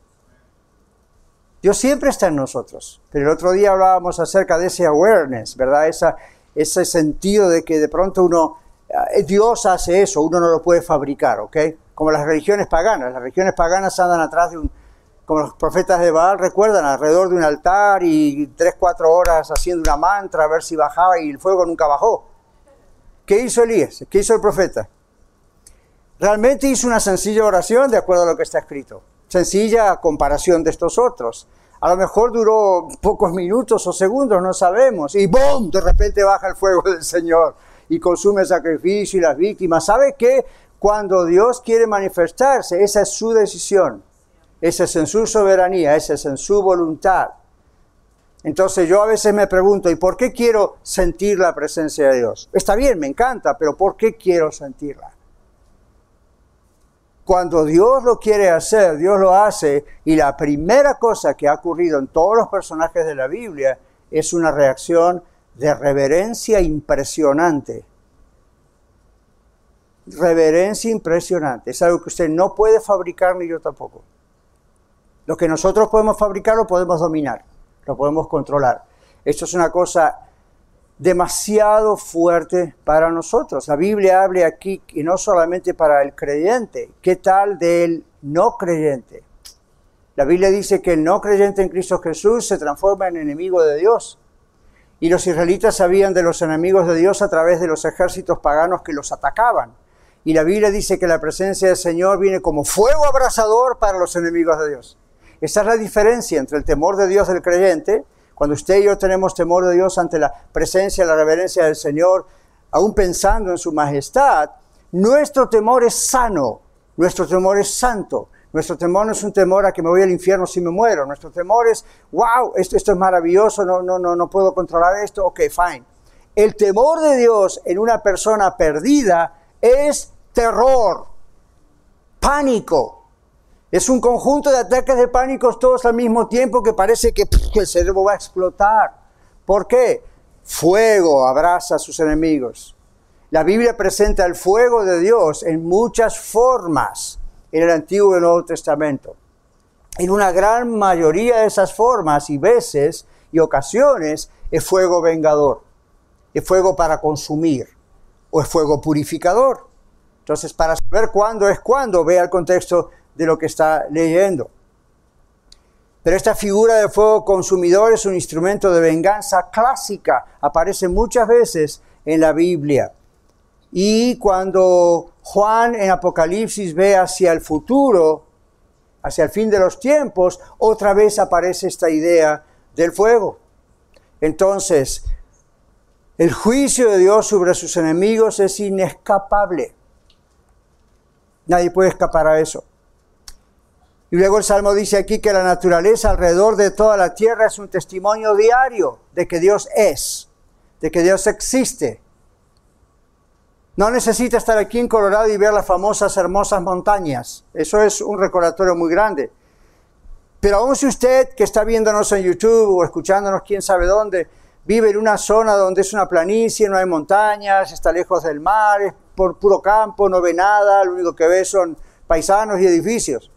Dios siempre está en nosotros. Pero el otro día hablábamos acerca de ese awareness, ¿verdad? Esa, ese sentido de que de pronto uno, Dios hace eso, uno no lo puede fabricar, ¿ok? Como las religiones paganas. Las religiones paganas andan atrás de un, como los profetas de Baal, recuerdan, alrededor de un altar y tres, cuatro horas haciendo una mantra a ver si bajaba y el fuego nunca bajó. ¿Qué hizo Elías? ¿Qué hizo el profeta? Realmente hizo una sencilla oración de acuerdo a lo que está escrito. Sencilla a comparación de estos otros. A lo mejor duró pocos minutos o segundos, no sabemos. Y ¡boom! De repente baja el fuego del Señor y consume el sacrificio y las víctimas. ¿Sabe qué? Cuando Dios quiere manifestarse, esa es su decisión. Esa es en su soberanía, esa es en su voluntad. Entonces yo a veces me pregunto, ¿y por qué quiero sentir la presencia de Dios? Está bien, me encanta, pero ¿por qué quiero sentirla? Cuando Dios lo quiere hacer, Dios lo hace, y la primera cosa que ha ocurrido en todos los personajes de la Biblia es una reacción de reverencia impresionante reverencia impresionante. Es algo que usted no puede fabricar, ni yo tampoco. Lo que nosotros podemos fabricar lo podemos dominar, lo podemos controlar. Esto es una cosa demasiado fuerte para nosotros. La Biblia habla aquí, y no solamente para el creyente, ¿qué tal del no creyente? La Biblia dice que el no creyente en Cristo Jesús se transforma en enemigo de Dios. Y los israelitas sabían de los enemigos de Dios a través de los ejércitos paganos que los atacaban. Y la Biblia dice que la presencia del Señor viene como fuego abrasador para los enemigos de Dios. Esa es la diferencia entre el temor de Dios del creyente. Cuando usted y yo tenemos temor de Dios ante la presencia, la reverencia del Señor, aún pensando en su majestad, nuestro temor es sano, nuestro temor es santo. Nuestro temor no es un temor a que me voy al infierno si me muero. Nuestro temor es, wow, esto, esto es maravilloso, no, no, no, no puedo controlar esto, ok, fine. El temor de Dios en una persona perdida es terror, pánico. Es un conjunto de ataques de pánicos todos al mismo tiempo que parece que, que el cerebro va a explotar. ¿Por qué? Fuego abraza a sus enemigos. La Biblia presenta el fuego de Dios en muchas formas en el Antiguo y el Nuevo Testamento. En una gran mayoría de esas formas y veces y ocasiones es fuego vengador, es fuego para consumir o es fuego purificador. Entonces, para saber cuándo es cuándo, vea el contexto de lo que está leyendo. Pero esta figura de fuego consumidor es un instrumento de venganza clásica, aparece muchas veces en la Biblia. Y cuando Juan en Apocalipsis ve hacia el futuro, hacia el fin de los tiempos, otra vez aparece esta idea del fuego. Entonces, el juicio de Dios sobre sus enemigos es inescapable. Nadie puede escapar a eso. Y luego el Salmo dice aquí que la naturaleza alrededor de toda la tierra es un testimonio diario de que Dios es, de que Dios existe. No necesita estar aquí en Colorado y ver las famosas hermosas montañas. Eso es un recordatorio muy grande. Pero aún si usted que está viéndonos en YouTube o escuchándonos quién sabe dónde, vive en una zona donde es una planicie, no hay montañas, está lejos del mar, es por puro campo, no ve nada, lo único que ve son paisanos y edificios.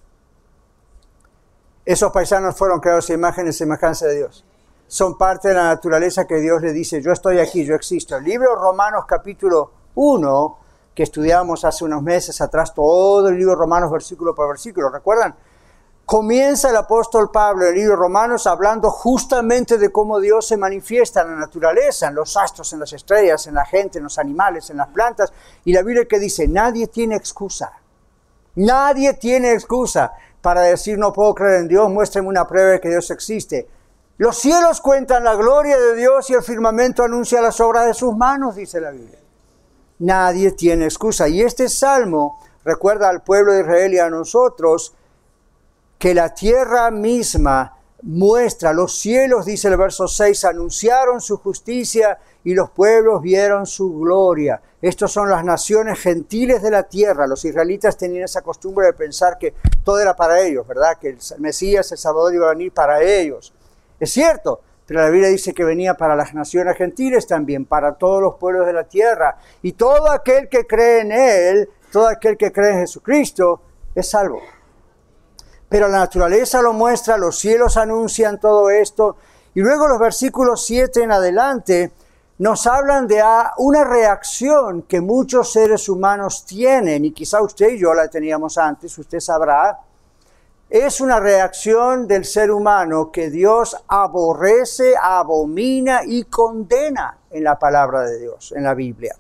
Esos paisanos fueron creados a imagen y semejanza de Dios. Son parte de la naturaleza que Dios le dice, yo estoy aquí, yo existo. El libro de Romanos capítulo uno, que estudiamos hace unos meses atrás, todo el libro de Romanos versículo por versículo, ¿recuerdan? Comienza el apóstol Pablo en el libro de Romanos hablando justamente de cómo Dios se manifiesta en la naturaleza, en los astros, en las estrellas, en la gente, en los animales, en las plantas. Y la Biblia que dice, nadie tiene excusa. Nadie tiene excusa para decir no puedo creer en Dios, muéstrame una prueba de que Dios existe. Los cielos cuentan la gloria de Dios y el firmamento anuncia las obras de sus manos, dice la Biblia. Nadie tiene excusa. Y este salmo recuerda al pueblo de Israel y a nosotros que la tierra misma muestra, los cielos, dice el verso seis, anunciaron su justicia y los pueblos vieron su gloria. Estos son las naciones gentiles de la tierra. Los israelitas tenían esa costumbre de pensar que todo era para ellos, ¿verdad? Que el Mesías, el Salvador, iba a venir para ellos. Es cierto, pero la Biblia dice que venía para las naciones gentiles también, para todos los pueblos de la tierra. Y todo aquel que cree en Él, todo aquel que cree en Jesucristo, es salvo. Pero la naturaleza lo muestra, los cielos anuncian todo esto. Y luego los versículos siete en adelante nos hablan de una reacción que muchos seres humanos tienen, y quizá usted y yo la teníamos antes, usted sabrá. Es una reacción del ser humano que Dios aborrece, abomina y condena en la palabra de Dios, en la Biblia.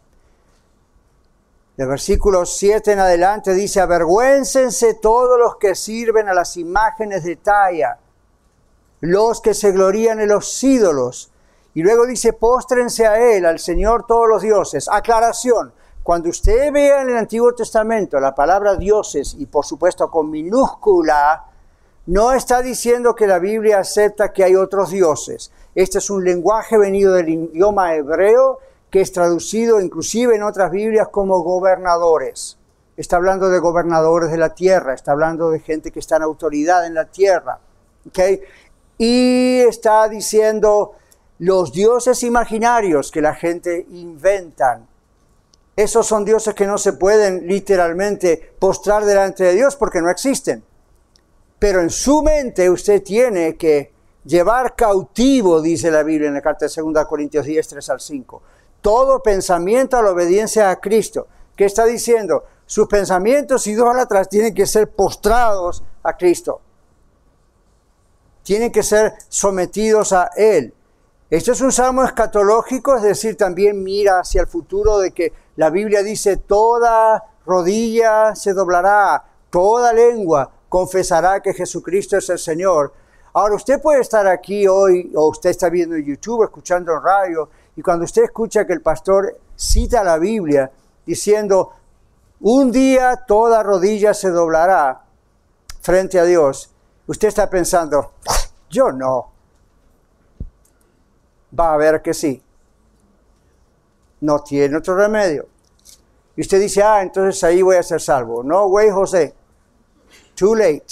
Del versículo siete en adelante dice, avergüéncense todos los que sirven a las imágenes de talla, los que se glorían en los ídolos. Y luego dice, póstrense a Él, al Señor todos los dioses. Aclaración, cuando usted vea en el Antiguo Testamento la palabra dioses, y por supuesto con minúscula, no está diciendo que la Biblia acepta que hay otros dioses. Este es un lenguaje venido del idioma hebreo, que es traducido inclusive en otras Biblias como gobernadores. Está hablando de gobernadores de la tierra, está hablando de gente que está en autoridad en la tierra. ¿Okay? Y está diciendo los dioses imaginarios que la gente inventan. Esos son dioses que no se pueden literalmente postrar delante de Dios porque no existen. Pero en su mente usted tiene que llevar cautivo, dice la Biblia en la carta de segunda Corintios diez, tres al cinco, todo pensamiento a la obediencia a Cristo. ¿Qué está diciendo? Sus pensamientos idólatras tienen que ser postrados a Cristo. Tienen que ser sometidos a Él. Esto es un salmo escatológico, es decir, también mira hacia el futuro de que la Biblia dice, toda rodilla se doblará, toda lengua confesará que Jesucristo es el Señor. Ahora, usted puede estar aquí hoy, o usted está viendo en YouTube, escuchando en radio, y cuando usted escucha que el pastor cita la Biblia diciendo, un día toda rodilla se doblará frente a Dios, usted está pensando, yo no. Va a ver que sí. No tiene otro remedio. Y usted dice, ah, entonces ahí voy a ser salvo. No, güey, José. Too late.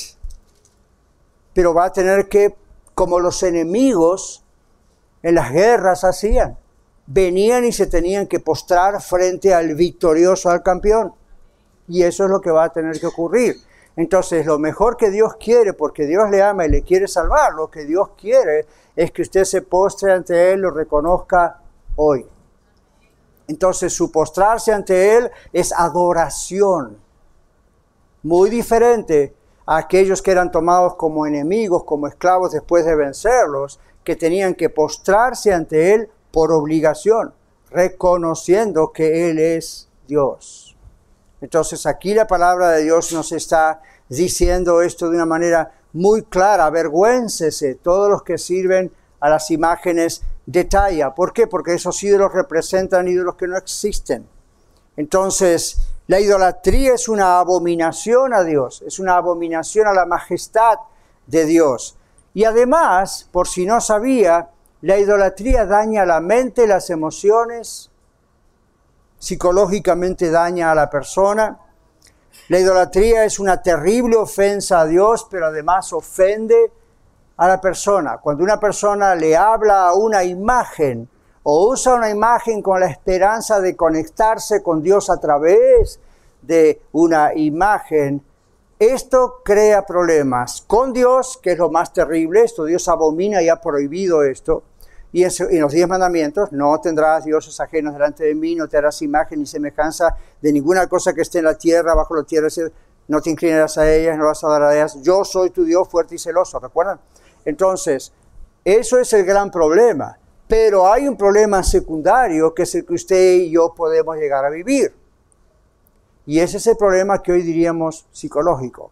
Pero va a tener que, como los enemigos en las guerras hacían, venían y se tenían que postrar frente al victorioso, al campeón. Y eso es lo que va a tener que ocurrir. Entonces, lo mejor que Dios quiere, porque Dios le ama y le quiere salvar, lo que Dios quiere es que usted se postre ante Él, lo reconozca hoy. Entonces, su postrarse ante Él es adoración. Muy diferente a aquellos que eran tomados como enemigos, como esclavos después de vencerlos, que tenían que postrarse ante Él por obligación, reconociendo que Él es Dios. Entonces aquí la palabra de Dios nos está diciendo esto de una manera muy clara. Avergüéncese todos los que sirven a las imágenes de talla. ¿Por qué? Porque esos ídolos representan ídolos que no existen. Entonces, la idolatría es una abominación a Dios, es una abominación a la majestad de Dios. Y además, por si no sabía, la idolatría daña la mente, las emociones, psicológicamente daña a la persona. La idolatría es una terrible ofensa a Dios, pero además ofende a la persona. Cuando una persona le habla a una imagen o usa una imagen con la esperanza de conectarse con Dios a través de una imagen, esto crea problemas con Dios, que es lo más terrible. Esto Dios abomina y ha prohibido esto. Y en los diez mandamientos, no tendrás dioses ajenos delante de mí, no te harás imagen ni semejanza de ninguna cosa que esté en la tierra, bajo la tierra, no te inclinarás a ellas, no vas a dar a ellas. Yo soy tu Dios fuerte y celoso, ¿recuerdan? Entonces, eso es el gran problema. Pero hay un problema secundario que es el que usted y yo podemos llegar a vivir. Y ese es el problema que hoy diríamos psicológico.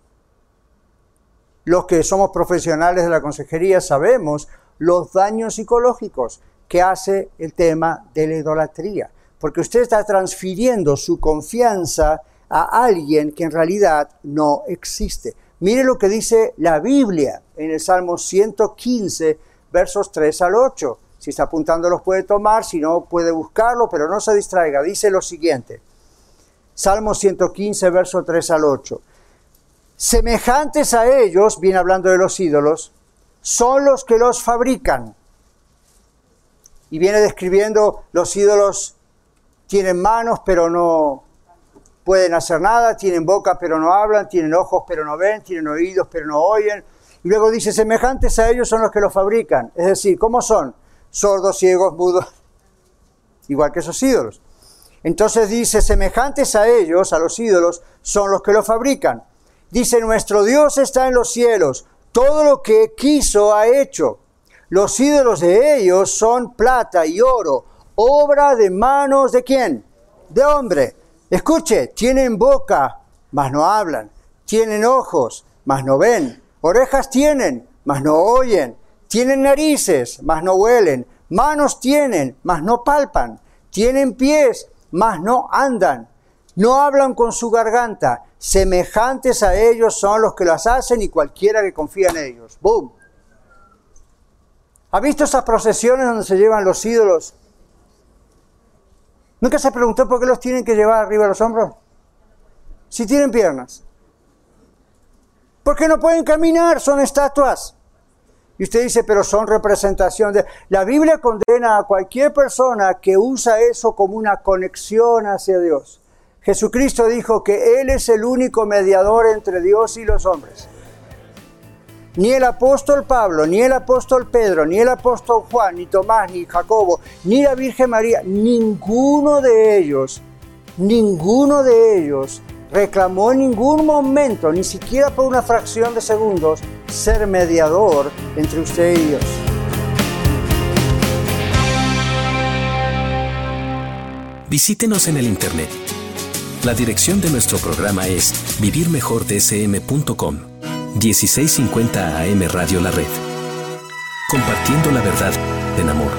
Los que somos profesionales de la consejería sabemos los daños psicológicos que hace el tema de la idolatría. Porque usted está transfiriendo su confianza a alguien que en realidad no existe. Mire lo que dice la Biblia en el Salmo ciento quince, versos tres al ocho. Si está apuntando los puede tomar, si no puede buscarlo, pero no se distraiga. Dice lo siguiente. Salmo ciento quince, versos tres al ocho. Semejantes a ellos, viene hablando de los ídolos, son los que los fabrican. Y viene describiendo los ídolos tienen manos pero no pueden hacer nada, tienen boca pero no hablan, tienen ojos pero no ven, tienen oídos pero no oyen. Y luego dice, semejantes a ellos son los que los fabrican. Es decir, ¿cómo son? Sordos, ciegos, mudos, igual que esos ídolos. Entonces dice, semejantes a ellos, a los ídolos, son los que los fabrican. Dice, nuestro Dios está en los cielos. Todo lo que quiso ha hecho. Los ídolos de ellos son plata y oro, obra de manos ¿de quién? De hombre. Escuche, tienen boca, mas no hablan. Tienen ojos, mas no ven. Orejas tienen, mas no oyen. Tienen narices, mas no huelen. Manos tienen, mas no palpan. Tienen pies, mas no andan. No hablan con su garganta. Semejantes a ellos son los que las hacen y cualquiera que confía en ellos. ¡Boom! ¿Ha visto esas procesiones donde se llevan los ídolos? ¿Nunca se preguntó por qué los tienen que llevar arriba de los hombros? Si tienen piernas. ¿Por qué no pueden caminar? Son estatuas. Y usted dice, pero son representación de... La Biblia condena a cualquier persona que usa eso como una conexión hacia Dios. Jesucristo dijo que Él es el único mediador entre Dios y los hombres. Ni el apóstol Pablo, ni el apóstol Pedro, ni el apóstol Juan, ni Tomás, ni Jacobo, ni la Virgen María, ninguno de ellos, ninguno de ellos reclamó en ningún momento, ni siquiera por una fracción de segundos, ser mediador entre usted y Dios. Visítenos en el internet. La dirección de nuestro programa es vivir mejor d s m punto com. dieciséis cincuenta A M Radio La Red. Compartiendo la verdad en amor.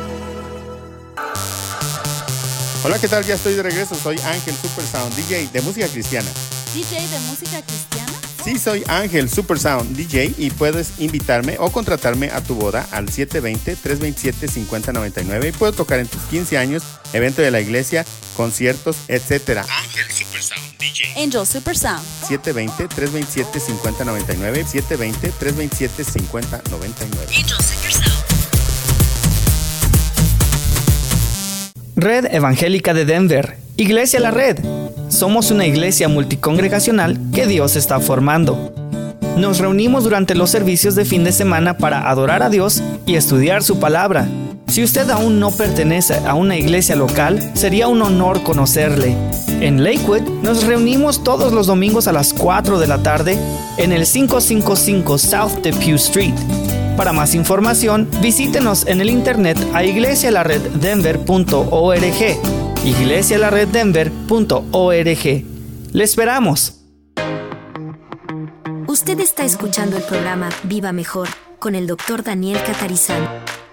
Hola, ¿qué tal? Ya estoy de regreso. Soy Ángel Supersound, D J de música cristiana. ¿D J de música cristiana? Sí, soy Ángel Supersound, D J, y puedes invitarme o contratarme a tu boda al siete dos cero, tres dos siete, cinco cero nueve nueve y puedo tocar en tus quince años, evento de la iglesia, conciertos, etcétera. Ángel Supersound, D J. Angel Supersound. siete dos cero, tres dos siete, cinco cero nueve nueve, siete dos cero, tres dos siete, cinco cero nueve nueve. Angel Supersound. Red Evangélica de Denver, Iglesia La Red. Somos una iglesia multicongregacional que Dios está formando. Nos reunimos durante los servicios de fin de semana para adorar a Dios y estudiar su palabra. Si usted aún no pertenece a una iglesia local, sería un honor conocerle. En Lakewood nos reunimos todos los domingos a las cuatro de la tarde en el quinientos cincuenta y cinco South Depew Street. Para más información, visítenos en el internet a iglesia la red denver punto org. iglesia la red denver punto org. ¡Le esperamos! Usted está escuchando el programa Viva Mejor con el doctor Daniel Catarizano.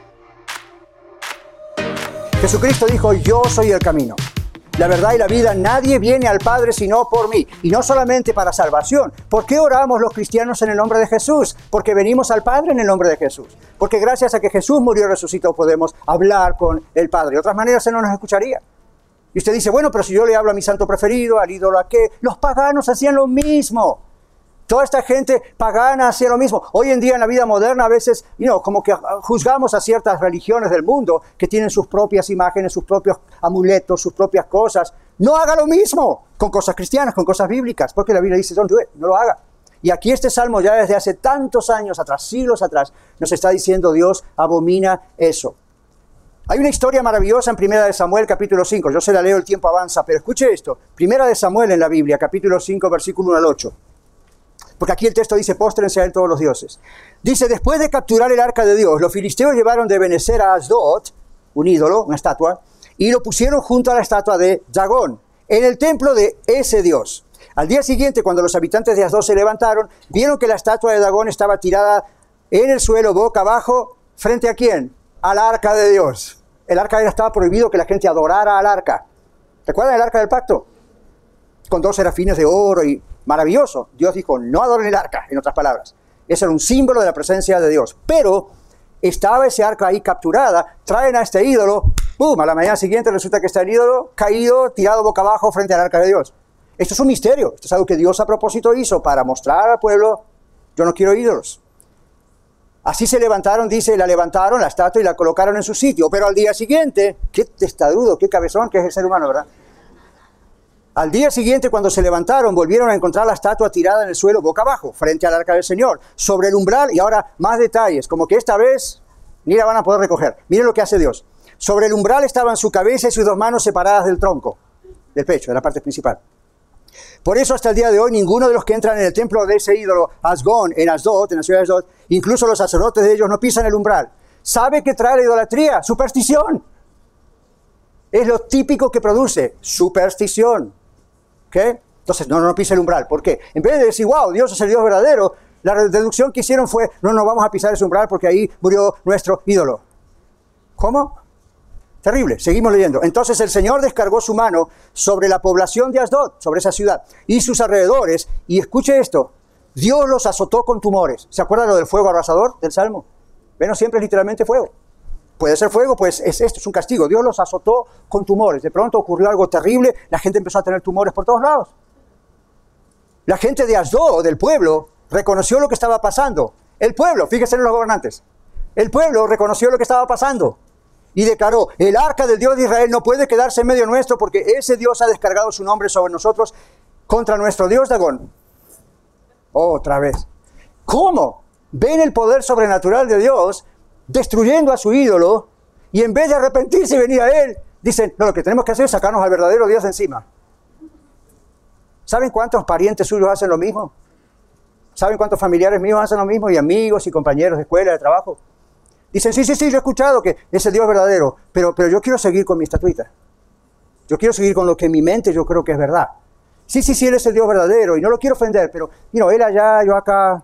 Jesucristo dijo, yo soy el camino, la verdad y la vida. Nadie viene al Padre sino por mí. Y no solamente para salvación. ¿Por qué oramos los cristianos en el nombre de Jesús? Porque venimos al Padre en el nombre de Jesús. Porque gracias a que Jesús murió y resucitó podemos hablar con el Padre. De otras maneras Él no nos escucharía. Y usted dice, bueno, pero si yo le hablo a mi santo preferido, al ídolo a qué, los paganos hacían lo mismo. Toda esta gente pagana hacía lo mismo. Hoy en día en la vida moderna a veces, you know, como que juzgamos a ciertas religiones del mundo que tienen sus propias imágenes, sus propios amuletos, sus propias cosas. No haga lo mismo con cosas cristianas, con cosas bíblicas, porque la Biblia dice, don't do it, no lo haga. Y aquí este salmo ya desde hace tantos años atrás, siglos atrás, nos está diciendo Dios abomina eso. Hay una historia maravillosa en Primera de Samuel, capítulo cinco. Yo se la leo, el tiempo avanza, pero escuche esto. Primera de Samuel en la Biblia, capítulo cinco, versículo uno al ocho. Porque aquí el texto dice, póstrense a él todos los dioses. Dice, después de capturar el arca de Dios, los filisteos llevaron de Benecer a Asdod, un ídolo, una estatua, y lo pusieron junto a la estatua de Dagón, en el templo de ese dios. Al día siguiente, cuando los habitantes de Asdod se levantaron, vieron que la estatua de Dagón estaba tirada en el suelo, boca abajo, ¿frente a quién? Al arca de Dios. El arca estaba prohibido que la gente adorara al arca. ¿Recuerdan el arca del pacto? Con dos serafines de oro y maravilloso. Dios dijo, no adoren el arca, en otras palabras. Ese era un símbolo de la presencia de Dios. Pero estaba ese arca ahí capturada, traen a este ídolo, ¡pum! A la mañana siguiente resulta que está el ídolo caído, tirado boca abajo frente al arca de Dios. Esto es un misterio. Esto es algo que Dios a propósito hizo para mostrar al pueblo, yo no quiero ídolos. Así se levantaron, dice, la levantaron, la estatua, y la colocaron en su sitio. Pero al día siguiente, qué testarudo, qué cabezón que es el ser humano, ¿verdad? Al día siguiente, cuando se levantaron, volvieron a encontrar la estatua tirada en el suelo, boca abajo, frente al arca del Señor, sobre el umbral. Y ahora, más detalles, como que esta vez ni la van a poder recoger. Miren lo que hace Dios. Sobre el umbral estaban su cabeza y sus dos manos separadas del tronco, del pecho, de la parte principal. Por eso hasta el día de hoy ninguno de los que entran en el templo de ese ídolo Asgón, en Asdod, en la ciudad de Asdod, incluso los sacerdotes de ellos no pisan el umbral. ¿Sabe qué trae la idolatría? Superstición. Es lo típico que produce superstición. ¿Qué? Entonces no, no pisa el umbral. ¿Por qué? En vez de decir, wow, Dios es el Dios verdadero, la deducción que hicieron fue, no, no vamos a pisar ese umbral porque ahí murió nuestro ídolo. ¿Cómo? Terrible. Seguimos leyendo. Entonces el Señor descargó su mano sobre la población de Asdod, sobre esa ciudad, y sus alrededores, y escuche esto, Dios los azotó con tumores. ¿Se acuerdan lo del fuego arrasador del Salmo? Bueno, siempre es literalmente fuego. Puede ser fuego, pues es esto, es un castigo. Dios los azotó con tumores. De pronto ocurrió algo terrible, la gente empezó a tener tumores por todos lados. La gente de Asdod, del pueblo, reconoció lo que estaba pasando. El pueblo, fíjense en los gobernantes, el pueblo reconoció lo que estaba pasando y declaró, el arca del Dios de Israel no puede quedarse en medio nuestro porque ese Dios ha descargado su nombre sobre nosotros contra nuestro Dios Dagón. Otra vez. ¿Cómo? Ven el poder sobrenatural de Dios destruyendo a su ídolo y en vez de arrepentirse y venir a Él, dicen, no, lo que tenemos que hacer es sacarnos al verdadero Dios de encima. ¿Saben cuántos parientes suyos hacen lo mismo? ¿Saben cuántos familiares míos hacen lo mismo? Y amigos y compañeros de escuela, de trabajo. Dicen, sí, sí, sí, yo he escuchado que es el Dios verdadero, pero, pero yo quiero seguir con mi estatuita. Yo quiero seguir con lo que en mi mente yo creo que es verdad. Sí, sí, sí, Él es el Dios verdadero y no lo quiero ofender, pero, you know, Él allá, yo acá.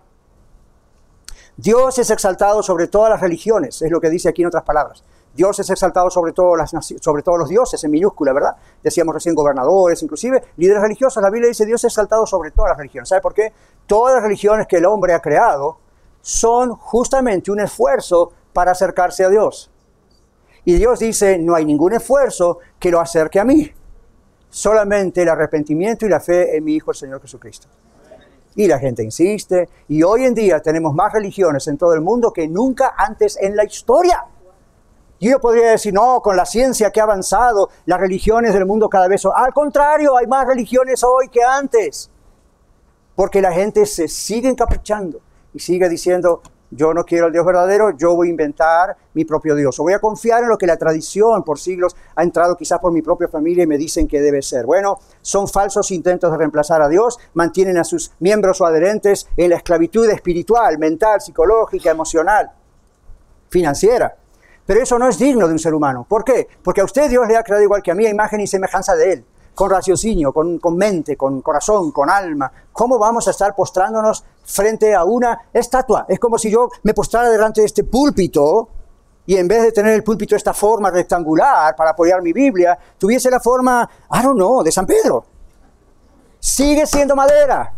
Dios es exaltado sobre todas las religiones, es lo que dice aquí en otras palabras. Dios es exaltado sobre, todo las, sobre todos los dioses, en minúscula, ¿verdad? Decíamos recién gobernadores, inclusive líderes religiosos. La Biblia dice Dios es exaltado sobre todas las religiones. ¿Sabe por qué? Todas las religiones que el hombre ha creado son justamente un esfuerzo para acercarse a Dios. Y Dios dice, no hay ningún esfuerzo que lo acerque a mí. Solamente el arrepentimiento y la fe en mi Hijo, el Señor Jesucristo. Y la gente insiste. Y hoy en día tenemos más religiones en todo el mundo que nunca antes en la historia. Y yo podría decir, no, con la ciencia que ha avanzado, las religiones del mundo cada vez son... Al contrario, hay más religiones hoy que antes. Porque la gente se sigue encaprichando y sigue diciendo, yo no quiero el Dios verdadero, yo voy a inventar mi propio Dios. O voy a confiar en lo que la tradición por siglos ha entrado quizás por mi propia familia y me dicen que debe ser. Bueno, son falsos intentos de reemplazar a Dios, mantienen a sus miembros o adherentes en la esclavitud espiritual, mental, psicológica, emocional, financiera. Pero eso no es digno de un ser humano. ¿Por qué? Porque a usted Dios le ha creado igual que a mí, a imagen y semejanza de Él. Con raciocinio, con, con mente, con corazón, con alma. ¿Cómo vamos a estar postrándonos frente a una estatua? Es como si yo me postrara delante de este púlpito y en vez de tener el púlpito esta forma rectangular para apoyar mi Biblia, tuviese la forma, I don't know, de San Pedro. Sigue siendo madera.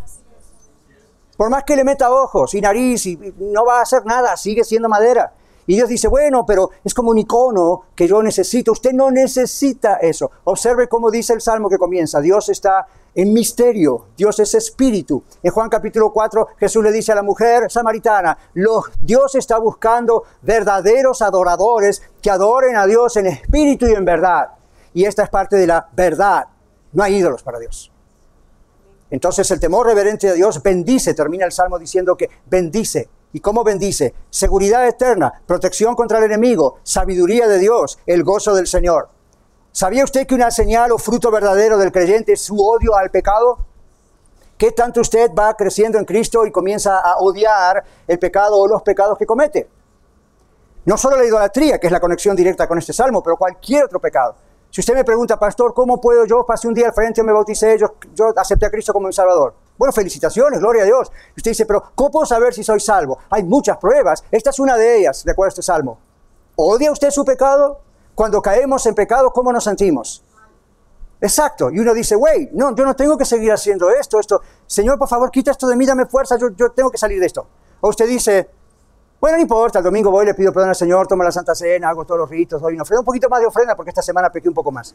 Por más que le meta ojos y nariz y no va a hacer nada, sigue siendo madera. Y Dios dice, bueno, pero es como un icono que yo necesito. Usted no necesita eso. Observe cómo dice el Salmo que comienza. Dios está en misterio. Dios es espíritu. En Juan capítulo cuatro, Jesús le dice a la mujer samaritana, los, Dios está buscando verdaderos adoradores que adoren a Dios en espíritu y en verdad. Y esta es parte de la verdad. No hay ídolos para Dios. Entonces el temor reverente a Dios bendice. Termina el Salmo diciendo que bendice. ¿Y cómo bendice? Seguridad eterna, protección contra el enemigo, sabiduría de Dios, el gozo del Señor. ¿Sabía usted que una señal o fruto verdadero del creyente es su odio al pecado? ¿Qué tanto usted va creciendo en Cristo y comienza a odiar el pecado o los pecados que comete? No solo la idolatría, que es la conexión directa con este salmo, pero cualquier otro pecado. Si usted me pregunta, pastor, ¿cómo puedo yo? Pasé un día al frente, me bauticé, yo, yo acepté a Cristo como mi Salvador. Bueno, felicitaciones, gloria a Dios. Y usted dice, pero ¿cómo puedo saber si soy salvo? Hay muchas pruebas. Esta es una de ellas, de acuerdo a este salmo. ¿Odia usted su pecado? Cuando caemos en pecado, ¿cómo nos sentimos? Exacto. Y uno dice, güey, no, yo no tengo que seguir haciendo esto, esto. Señor, por favor, quita esto de mí, dame fuerza, yo, yo tengo que salir de esto. O usted dice, bueno, no importa, el domingo voy, le pido perdón al Señor, tomo la Santa Cena, hago todos los ritos, doy una ofrenda, un poquito más de ofrenda porque esta semana pequé un poco más.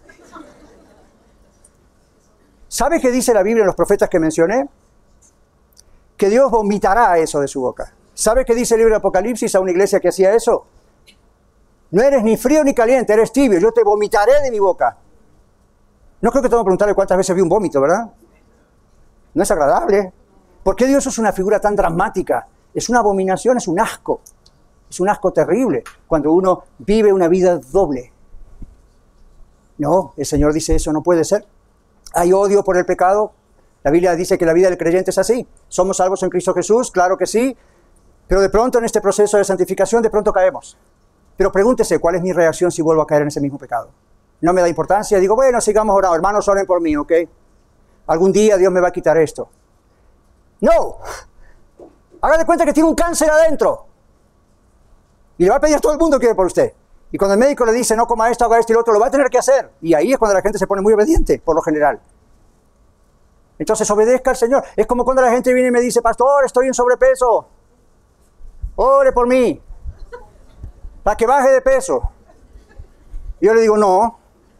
¿Sabe qué dice la Biblia en los profetas que mencioné? Que Dios vomitará eso de su boca. ¿Sabe qué dice el libro de Apocalipsis a una iglesia que hacía eso? No eres ni frío ni caliente, eres tibio, yo te vomitaré de mi boca. No creo que tengo que preguntarle cuántas veces vi un vómito, ¿verdad? No es agradable. ¿Por qué Dios es una figura tan dramática? Es una abominación, es un asco. Es un asco terrible cuando uno vive una vida doble. No, el Señor dice eso no puede ser. ¿Hay odio por el pecado? La Biblia dice que la vida del creyente es así. ¿Somos salvos en Cristo Jesús? Claro que sí. Pero de pronto en este proceso de santificación, de pronto caemos. Pero pregúntese, ¿cuál es mi reacción si vuelvo a caer en ese mismo pecado? No me da importancia. Digo, bueno, sigamos orando. Hermanos, oren por mí, ¿ok? Algún día Dios me va a quitar esto. ¡No! Haga de cuenta que tiene un cáncer adentro. Y le va a pedir a todo el mundo que ore por usted. Y cuando el médico le dice, no coma esto, haga esto y lo otro, lo va a tener que hacer. Y ahí es cuando la gente se pone muy obediente, por lo general. Entonces obedezca al Señor. Es como cuando la gente viene y me dice, pastor, estoy en sobrepeso. Ore por mí. Para que baje de peso. Y yo le digo, no.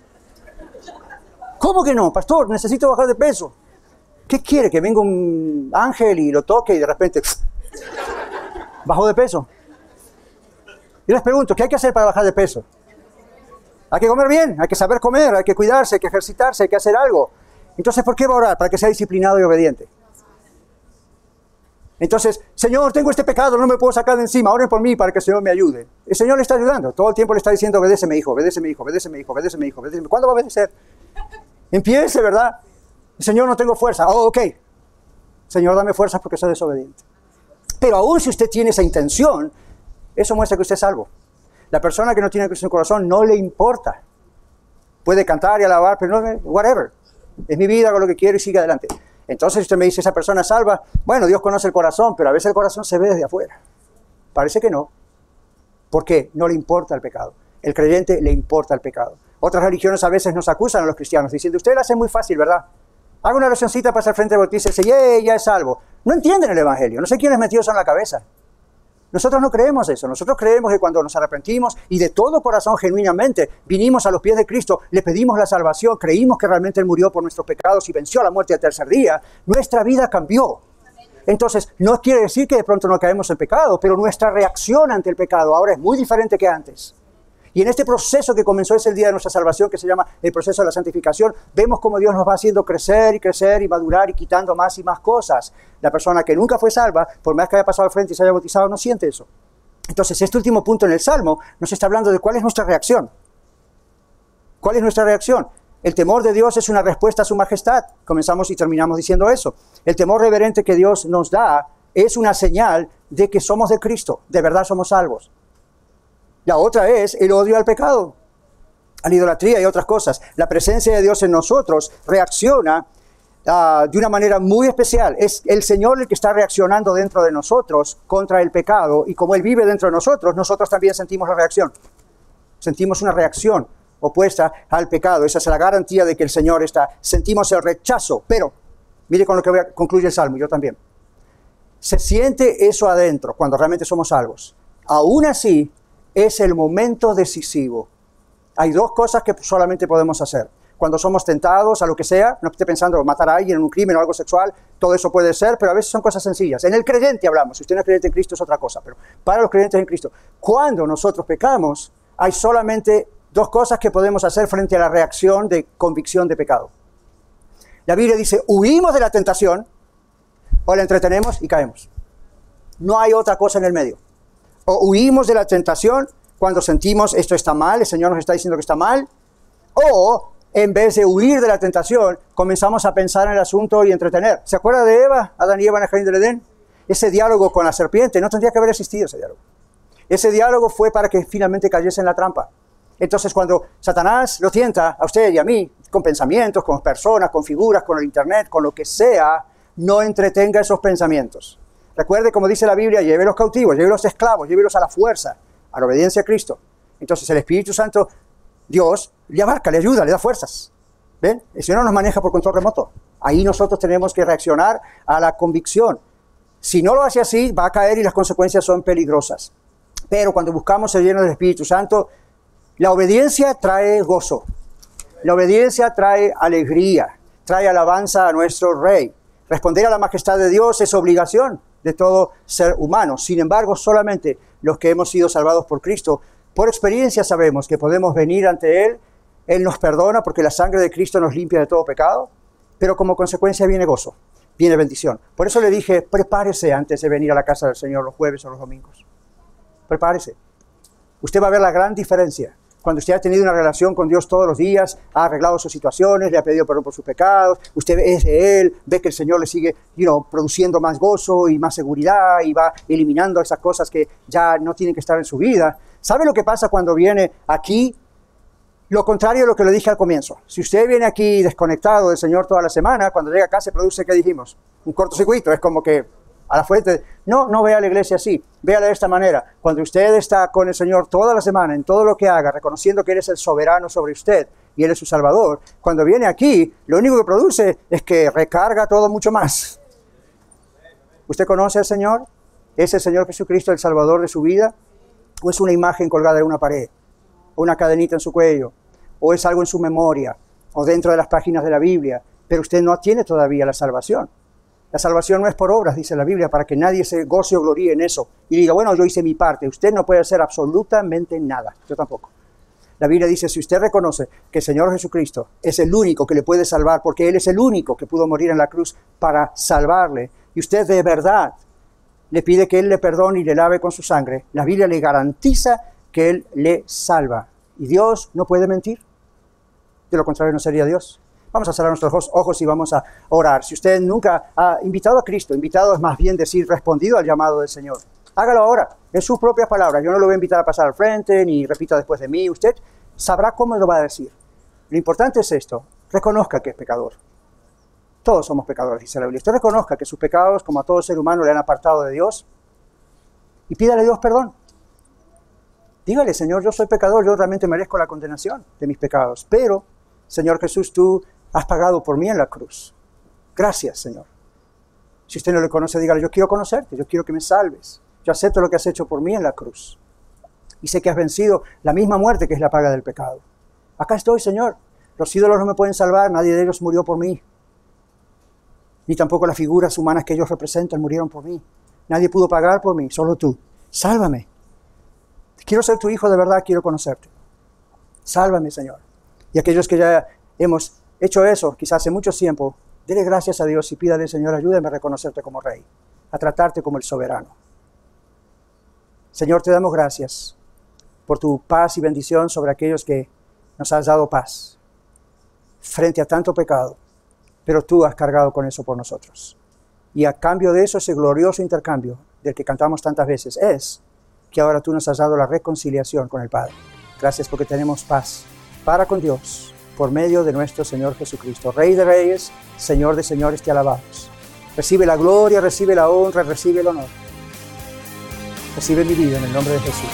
¿Cómo que no? Pastor, necesito bajar de peso. ¿Qué quiere? ¿Que venga un ángel y lo toque y de repente... Bajó de peso. Y les pregunto, ¿qué hay que hacer para bajar de peso? Hay que comer bien, hay que saber comer, hay que cuidarse, hay que ejercitarse, hay que hacer algo. Entonces, ¿por qué va a orar? Para que sea disciplinado y obediente. Entonces, Señor, tengo este pecado, no me puedo sacar de encima, oren por mí para que el Señor me ayude. El Señor le está ayudando, todo el tiempo le está diciendo, obedéceme, hijo, obedéceme, hijo, obedéceme, hijo, obedéceme, hijo, obedéceme. ¿Cuándo va a obedecer? Empiece, ¿verdad? Señor, no tengo fuerza. Oh, ok. Señor, dame fuerzas porque soy desobediente. Pero aún si usted tiene esa intención, eso muestra que usted es salvo. La persona que no tiene Cristo en su corazón no le importa. Puede cantar y alabar, pero no, whatever. Es mi vida, hago lo que quiero y sigue adelante. Entonces usted me dice, esa persona es salva. Bueno, Dios conoce el corazón, pero a veces el corazón se ve desde afuera. Parece que no. ¿Por qué? No le importa el pecado. El creyente le importa el pecado. Otras religiones a veces nos acusan a los cristianos diciendo, usted lo hace muy fácil, ¿verdad? Haga una oracióncita, pasa al frente del bautizo y dice, yeah, ya es salvo. No entienden el evangelio. No sé quiénes metidos en la cabeza. Nosotros no creemos eso. Nosotros creemos que cuando nos arrepentimos y de todo corazón, genuinamente, vinimos a los pies de Cristo, le pedimos la salvación, creímos que realmente Él murió por nuestros pecados y venció a la muerte al tercer día, nuestra vida cambió. Entonces, no quiere decir que de pronto no caemos en pecado, pero nuestra reacción ante el pecado ahora es muy diferente que antes. Y en este proceso que comenzó es el día de nuestra salvación, que se llama el proceso de la santificación, vemos cómo Dios nos va haciendo crecer y crecer y madurar y quitando más y más cosas. La persona que nunca fue salva, por más que haya pasado al frente y se haya bautizado, no siente eso. Entonces, este último punto en el Salmo nos está hablando de cuál es nuestra reacción. ¿Cuál es nuestra reacción? El temor de Dios es una respuesta a su majestad. Comenzamos y terminamos diciendo eso. El temor reverente que Dios nos da es una señal de que somos de Cristo, de verdad somos salvos. La otra es el odio al pecado, a la idolatría y otras cosas. La presencia de Dios en nosotros reacciona uh, de una manera muy especial. Es el Señor el que está reaccionando dentro de nosotros contra el pecado, y como Él vive dentro de nosotros, nosotros también sentimos la reacción. Sentimos una reacción opuesta al pecado. Esa es la garantía de que el Señor está. Sentimos el rechazo, pero mire con lo que voy a concluir el Salmo, yo también. Se siente eso adentro cuando realmente somos salvos. Aún así, es el momento decisivo. Hay dos cosas que solamente podemos hacer. Cuando somos tentados a lo que sea, no esté pensando en matar a alguien en un crimen o algo sexual, todo eso puede ser, pero a veces son cosas sencillas. En el creyente hablamos, si usted no es creyente en Cristo es otra cosa, pero para los creyentes en Cristo, cuando nosotros pecamos, hay solamente dos cosas que podemos hacer frente a la reacción de convicción de pecado. La Biblia dice, huimos de la tentación, o la entretenemos y caemos. No hay otra cosa en el medio. O huimos de la tentación cuando sentimos esto está mal, el Señor nos está diciendo que está mal, o en vez de huir de la tentación, comenzamos a pensar en el asunto y entretener. ¿Se acuerda de Eva, Adán y Eva en el jardín del Edén? Ese diálogo con la serpiente, no tendría que haber existido ese diálogo. Ese diálogo fue para que finalmente cayese en la trampa. Entonces cuando Satanás lo tienta a usted y a mí, con pensamientos, con personas, con figuras, con el internet, con lo que sea, no entretenga esos pensamientos. Recuerde, como dice la Biblia, lleve los cautivos, lleve los esclavos, llévelos a la fuerza, a la obediencia a Cristo. Entonces el Espíritu Santo, Dios, le abarca, le ayuda, le da fuerzas. ¿Ven? El Señor nos maneja por control remoto. Ahí nosotros tenemos que reaccionar a la convicción. Si no lo hace así, va a caer y las consecuencias son peligrosas. Pero cuando buscamos el lleno del Espíritu Santo, la obediencia trae gozo. La obediencia trae alegría, trae alabanza a nuestro Rey. Responder a la majestad de Dios es obligación de todo ser humano. Sin embargo, solamente los que hemos sido salvados por Cristo, por experiencia sabemos que podemos venir ante Él. Él nos perdona porque la sangre de Cristo nos limpia de todo pecado, pero como consecuencia viene gozo, viene bendición. Por eso le dije, prepárese antes de venir a la casa del Señor los jueves o los domingos. Prepárese. Usted va a ver la gran diferencia. Cuando usted ha tenido una relación con Dios todos los días, ha arreglado sus situaciones, le ha pedido perdón por sus pecados, usted es de Él, ve que el Señor le sigue you know, produciendo más gozo y más seguridad y va eliminando esas cosas que ya no tienen que estar en su vida. ¿Sabe lo que pasa cuando viene aquí? Lo contrario de lo que le dije al comienzo. Si usted viene aquí desconectado del Señor toda la semana, cuando llega acá se produce, ¿qué dijimos? Un cortocircuito, es como que a la fuente. No, no vea la iglesia así, véala de esta manera. Cuando usted está con el Señor toda la semana, en todo lo que haga, reconociendo que Él es el soberano sobre usted y Él es su Salvador, cuando viene aquí, lo único que produce es que recarga todo mucho más. ¿Usted conoce al Señor? ¿Es el Señor Jesucristo el Salvador de su vida? ¿O es una imagen colgada en una pared? ¿O una cadenita en su cuello? ¿O es algo en su memoria? ¿O dentro de las páginas de la Biblia? Pero usted no tiene todavía la salvación. La salvación no es por obras, dice la Biblia, para que nadie se goce o gloríe en eso y diga, bueno, yo hice mi parte. Usted no puede hacer absolutamente nada. Yo tampoco. La Biblia dice, si usted reconoce que el Señor Jesucristo es el único que le puede salvar, porque Él es el único que pudo morir en la cruz para salvarle, y usted de verdad le pide que Él le perdone y le lave con su sangre, la Biblia le garantiza que Él le salva. Y Dios no puede mentir. De lo contrario, no sería Dios. Vamos a cerrar nuestros ojos y vamos a orar. Si usted nunca ha invitado a Cristo, invitado es más bien decir, respondido al llamado del Señor, hágalo ahora, en sus propias palabras. Yo no lo voy a invitar a pasar al frente, ni repita después de mí. Usted sabrá cómo lo va a decir. Lo importante es esto, reconozca que es pecador. Todos somos pecadores, dice la Biblia. Usted reconozca que sus pecados, como a todo ser humano, le han apartado de Dios y pídale a Dios perdón. Dígale, Señor, yo soy pecador, yo realmente merezco la condenación de mis pecados, pero, Señor Jesús, tú has pagado por mí en la cruz. Gracias, Señor. Si usted no le conoce, dígale, yo quiero conocerte, yo quiero que me salves. Yo acepto lo que has hecho por mí en la cruz. Y sé que has vencido la misma muerte que es la paga del pecado. Acá estoy, Señor. Los ídolos no me pueden salvar, nadie de ellos murió por mí. Ni tampoco las figuras humanas que ellos representan murieron por mí. Nadie pudo pagar por mí, solo tú. Sálvame. Quiero ser tu hijo de verdad, quiero conocerte. Sálvame, Señor. Y aquellos que ya hemos hecho eso, quizás hace mucho tiempo, dele gracias a Dios y pídale, Señor, ayúdame a reconocerte como Rey, a tratarte como el soberano. Señor, te damos gracias por tu paz y bendición sobre aquellos que nos has dado paz frente a tanto pecado, pero tú has cargado con eso por nosotros. Y a cambio de eso, ese glorioso intercambio del que cantamos tantas veces es que ahora tú nos has dado la reconciliación con el Padre. Gracias porque tenemos paz para con Dios por medio de nuestro Señor Jesucristo. Rey de reyes, Señor de señores, te alabamos. Recibe la gloria, recibe la honra, recibe el honor. Recibe mi vida en el nombre de Jesús.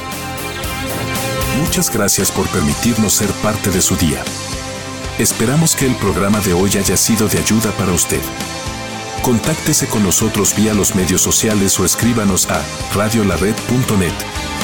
Muchas gracias por permitirnos ser parte de su día. Esperamos que el programa de hoy haya sido de ayuda para usted. Contáctese con nosotros vía los medios sociales o escríbanos a radio la red punto net.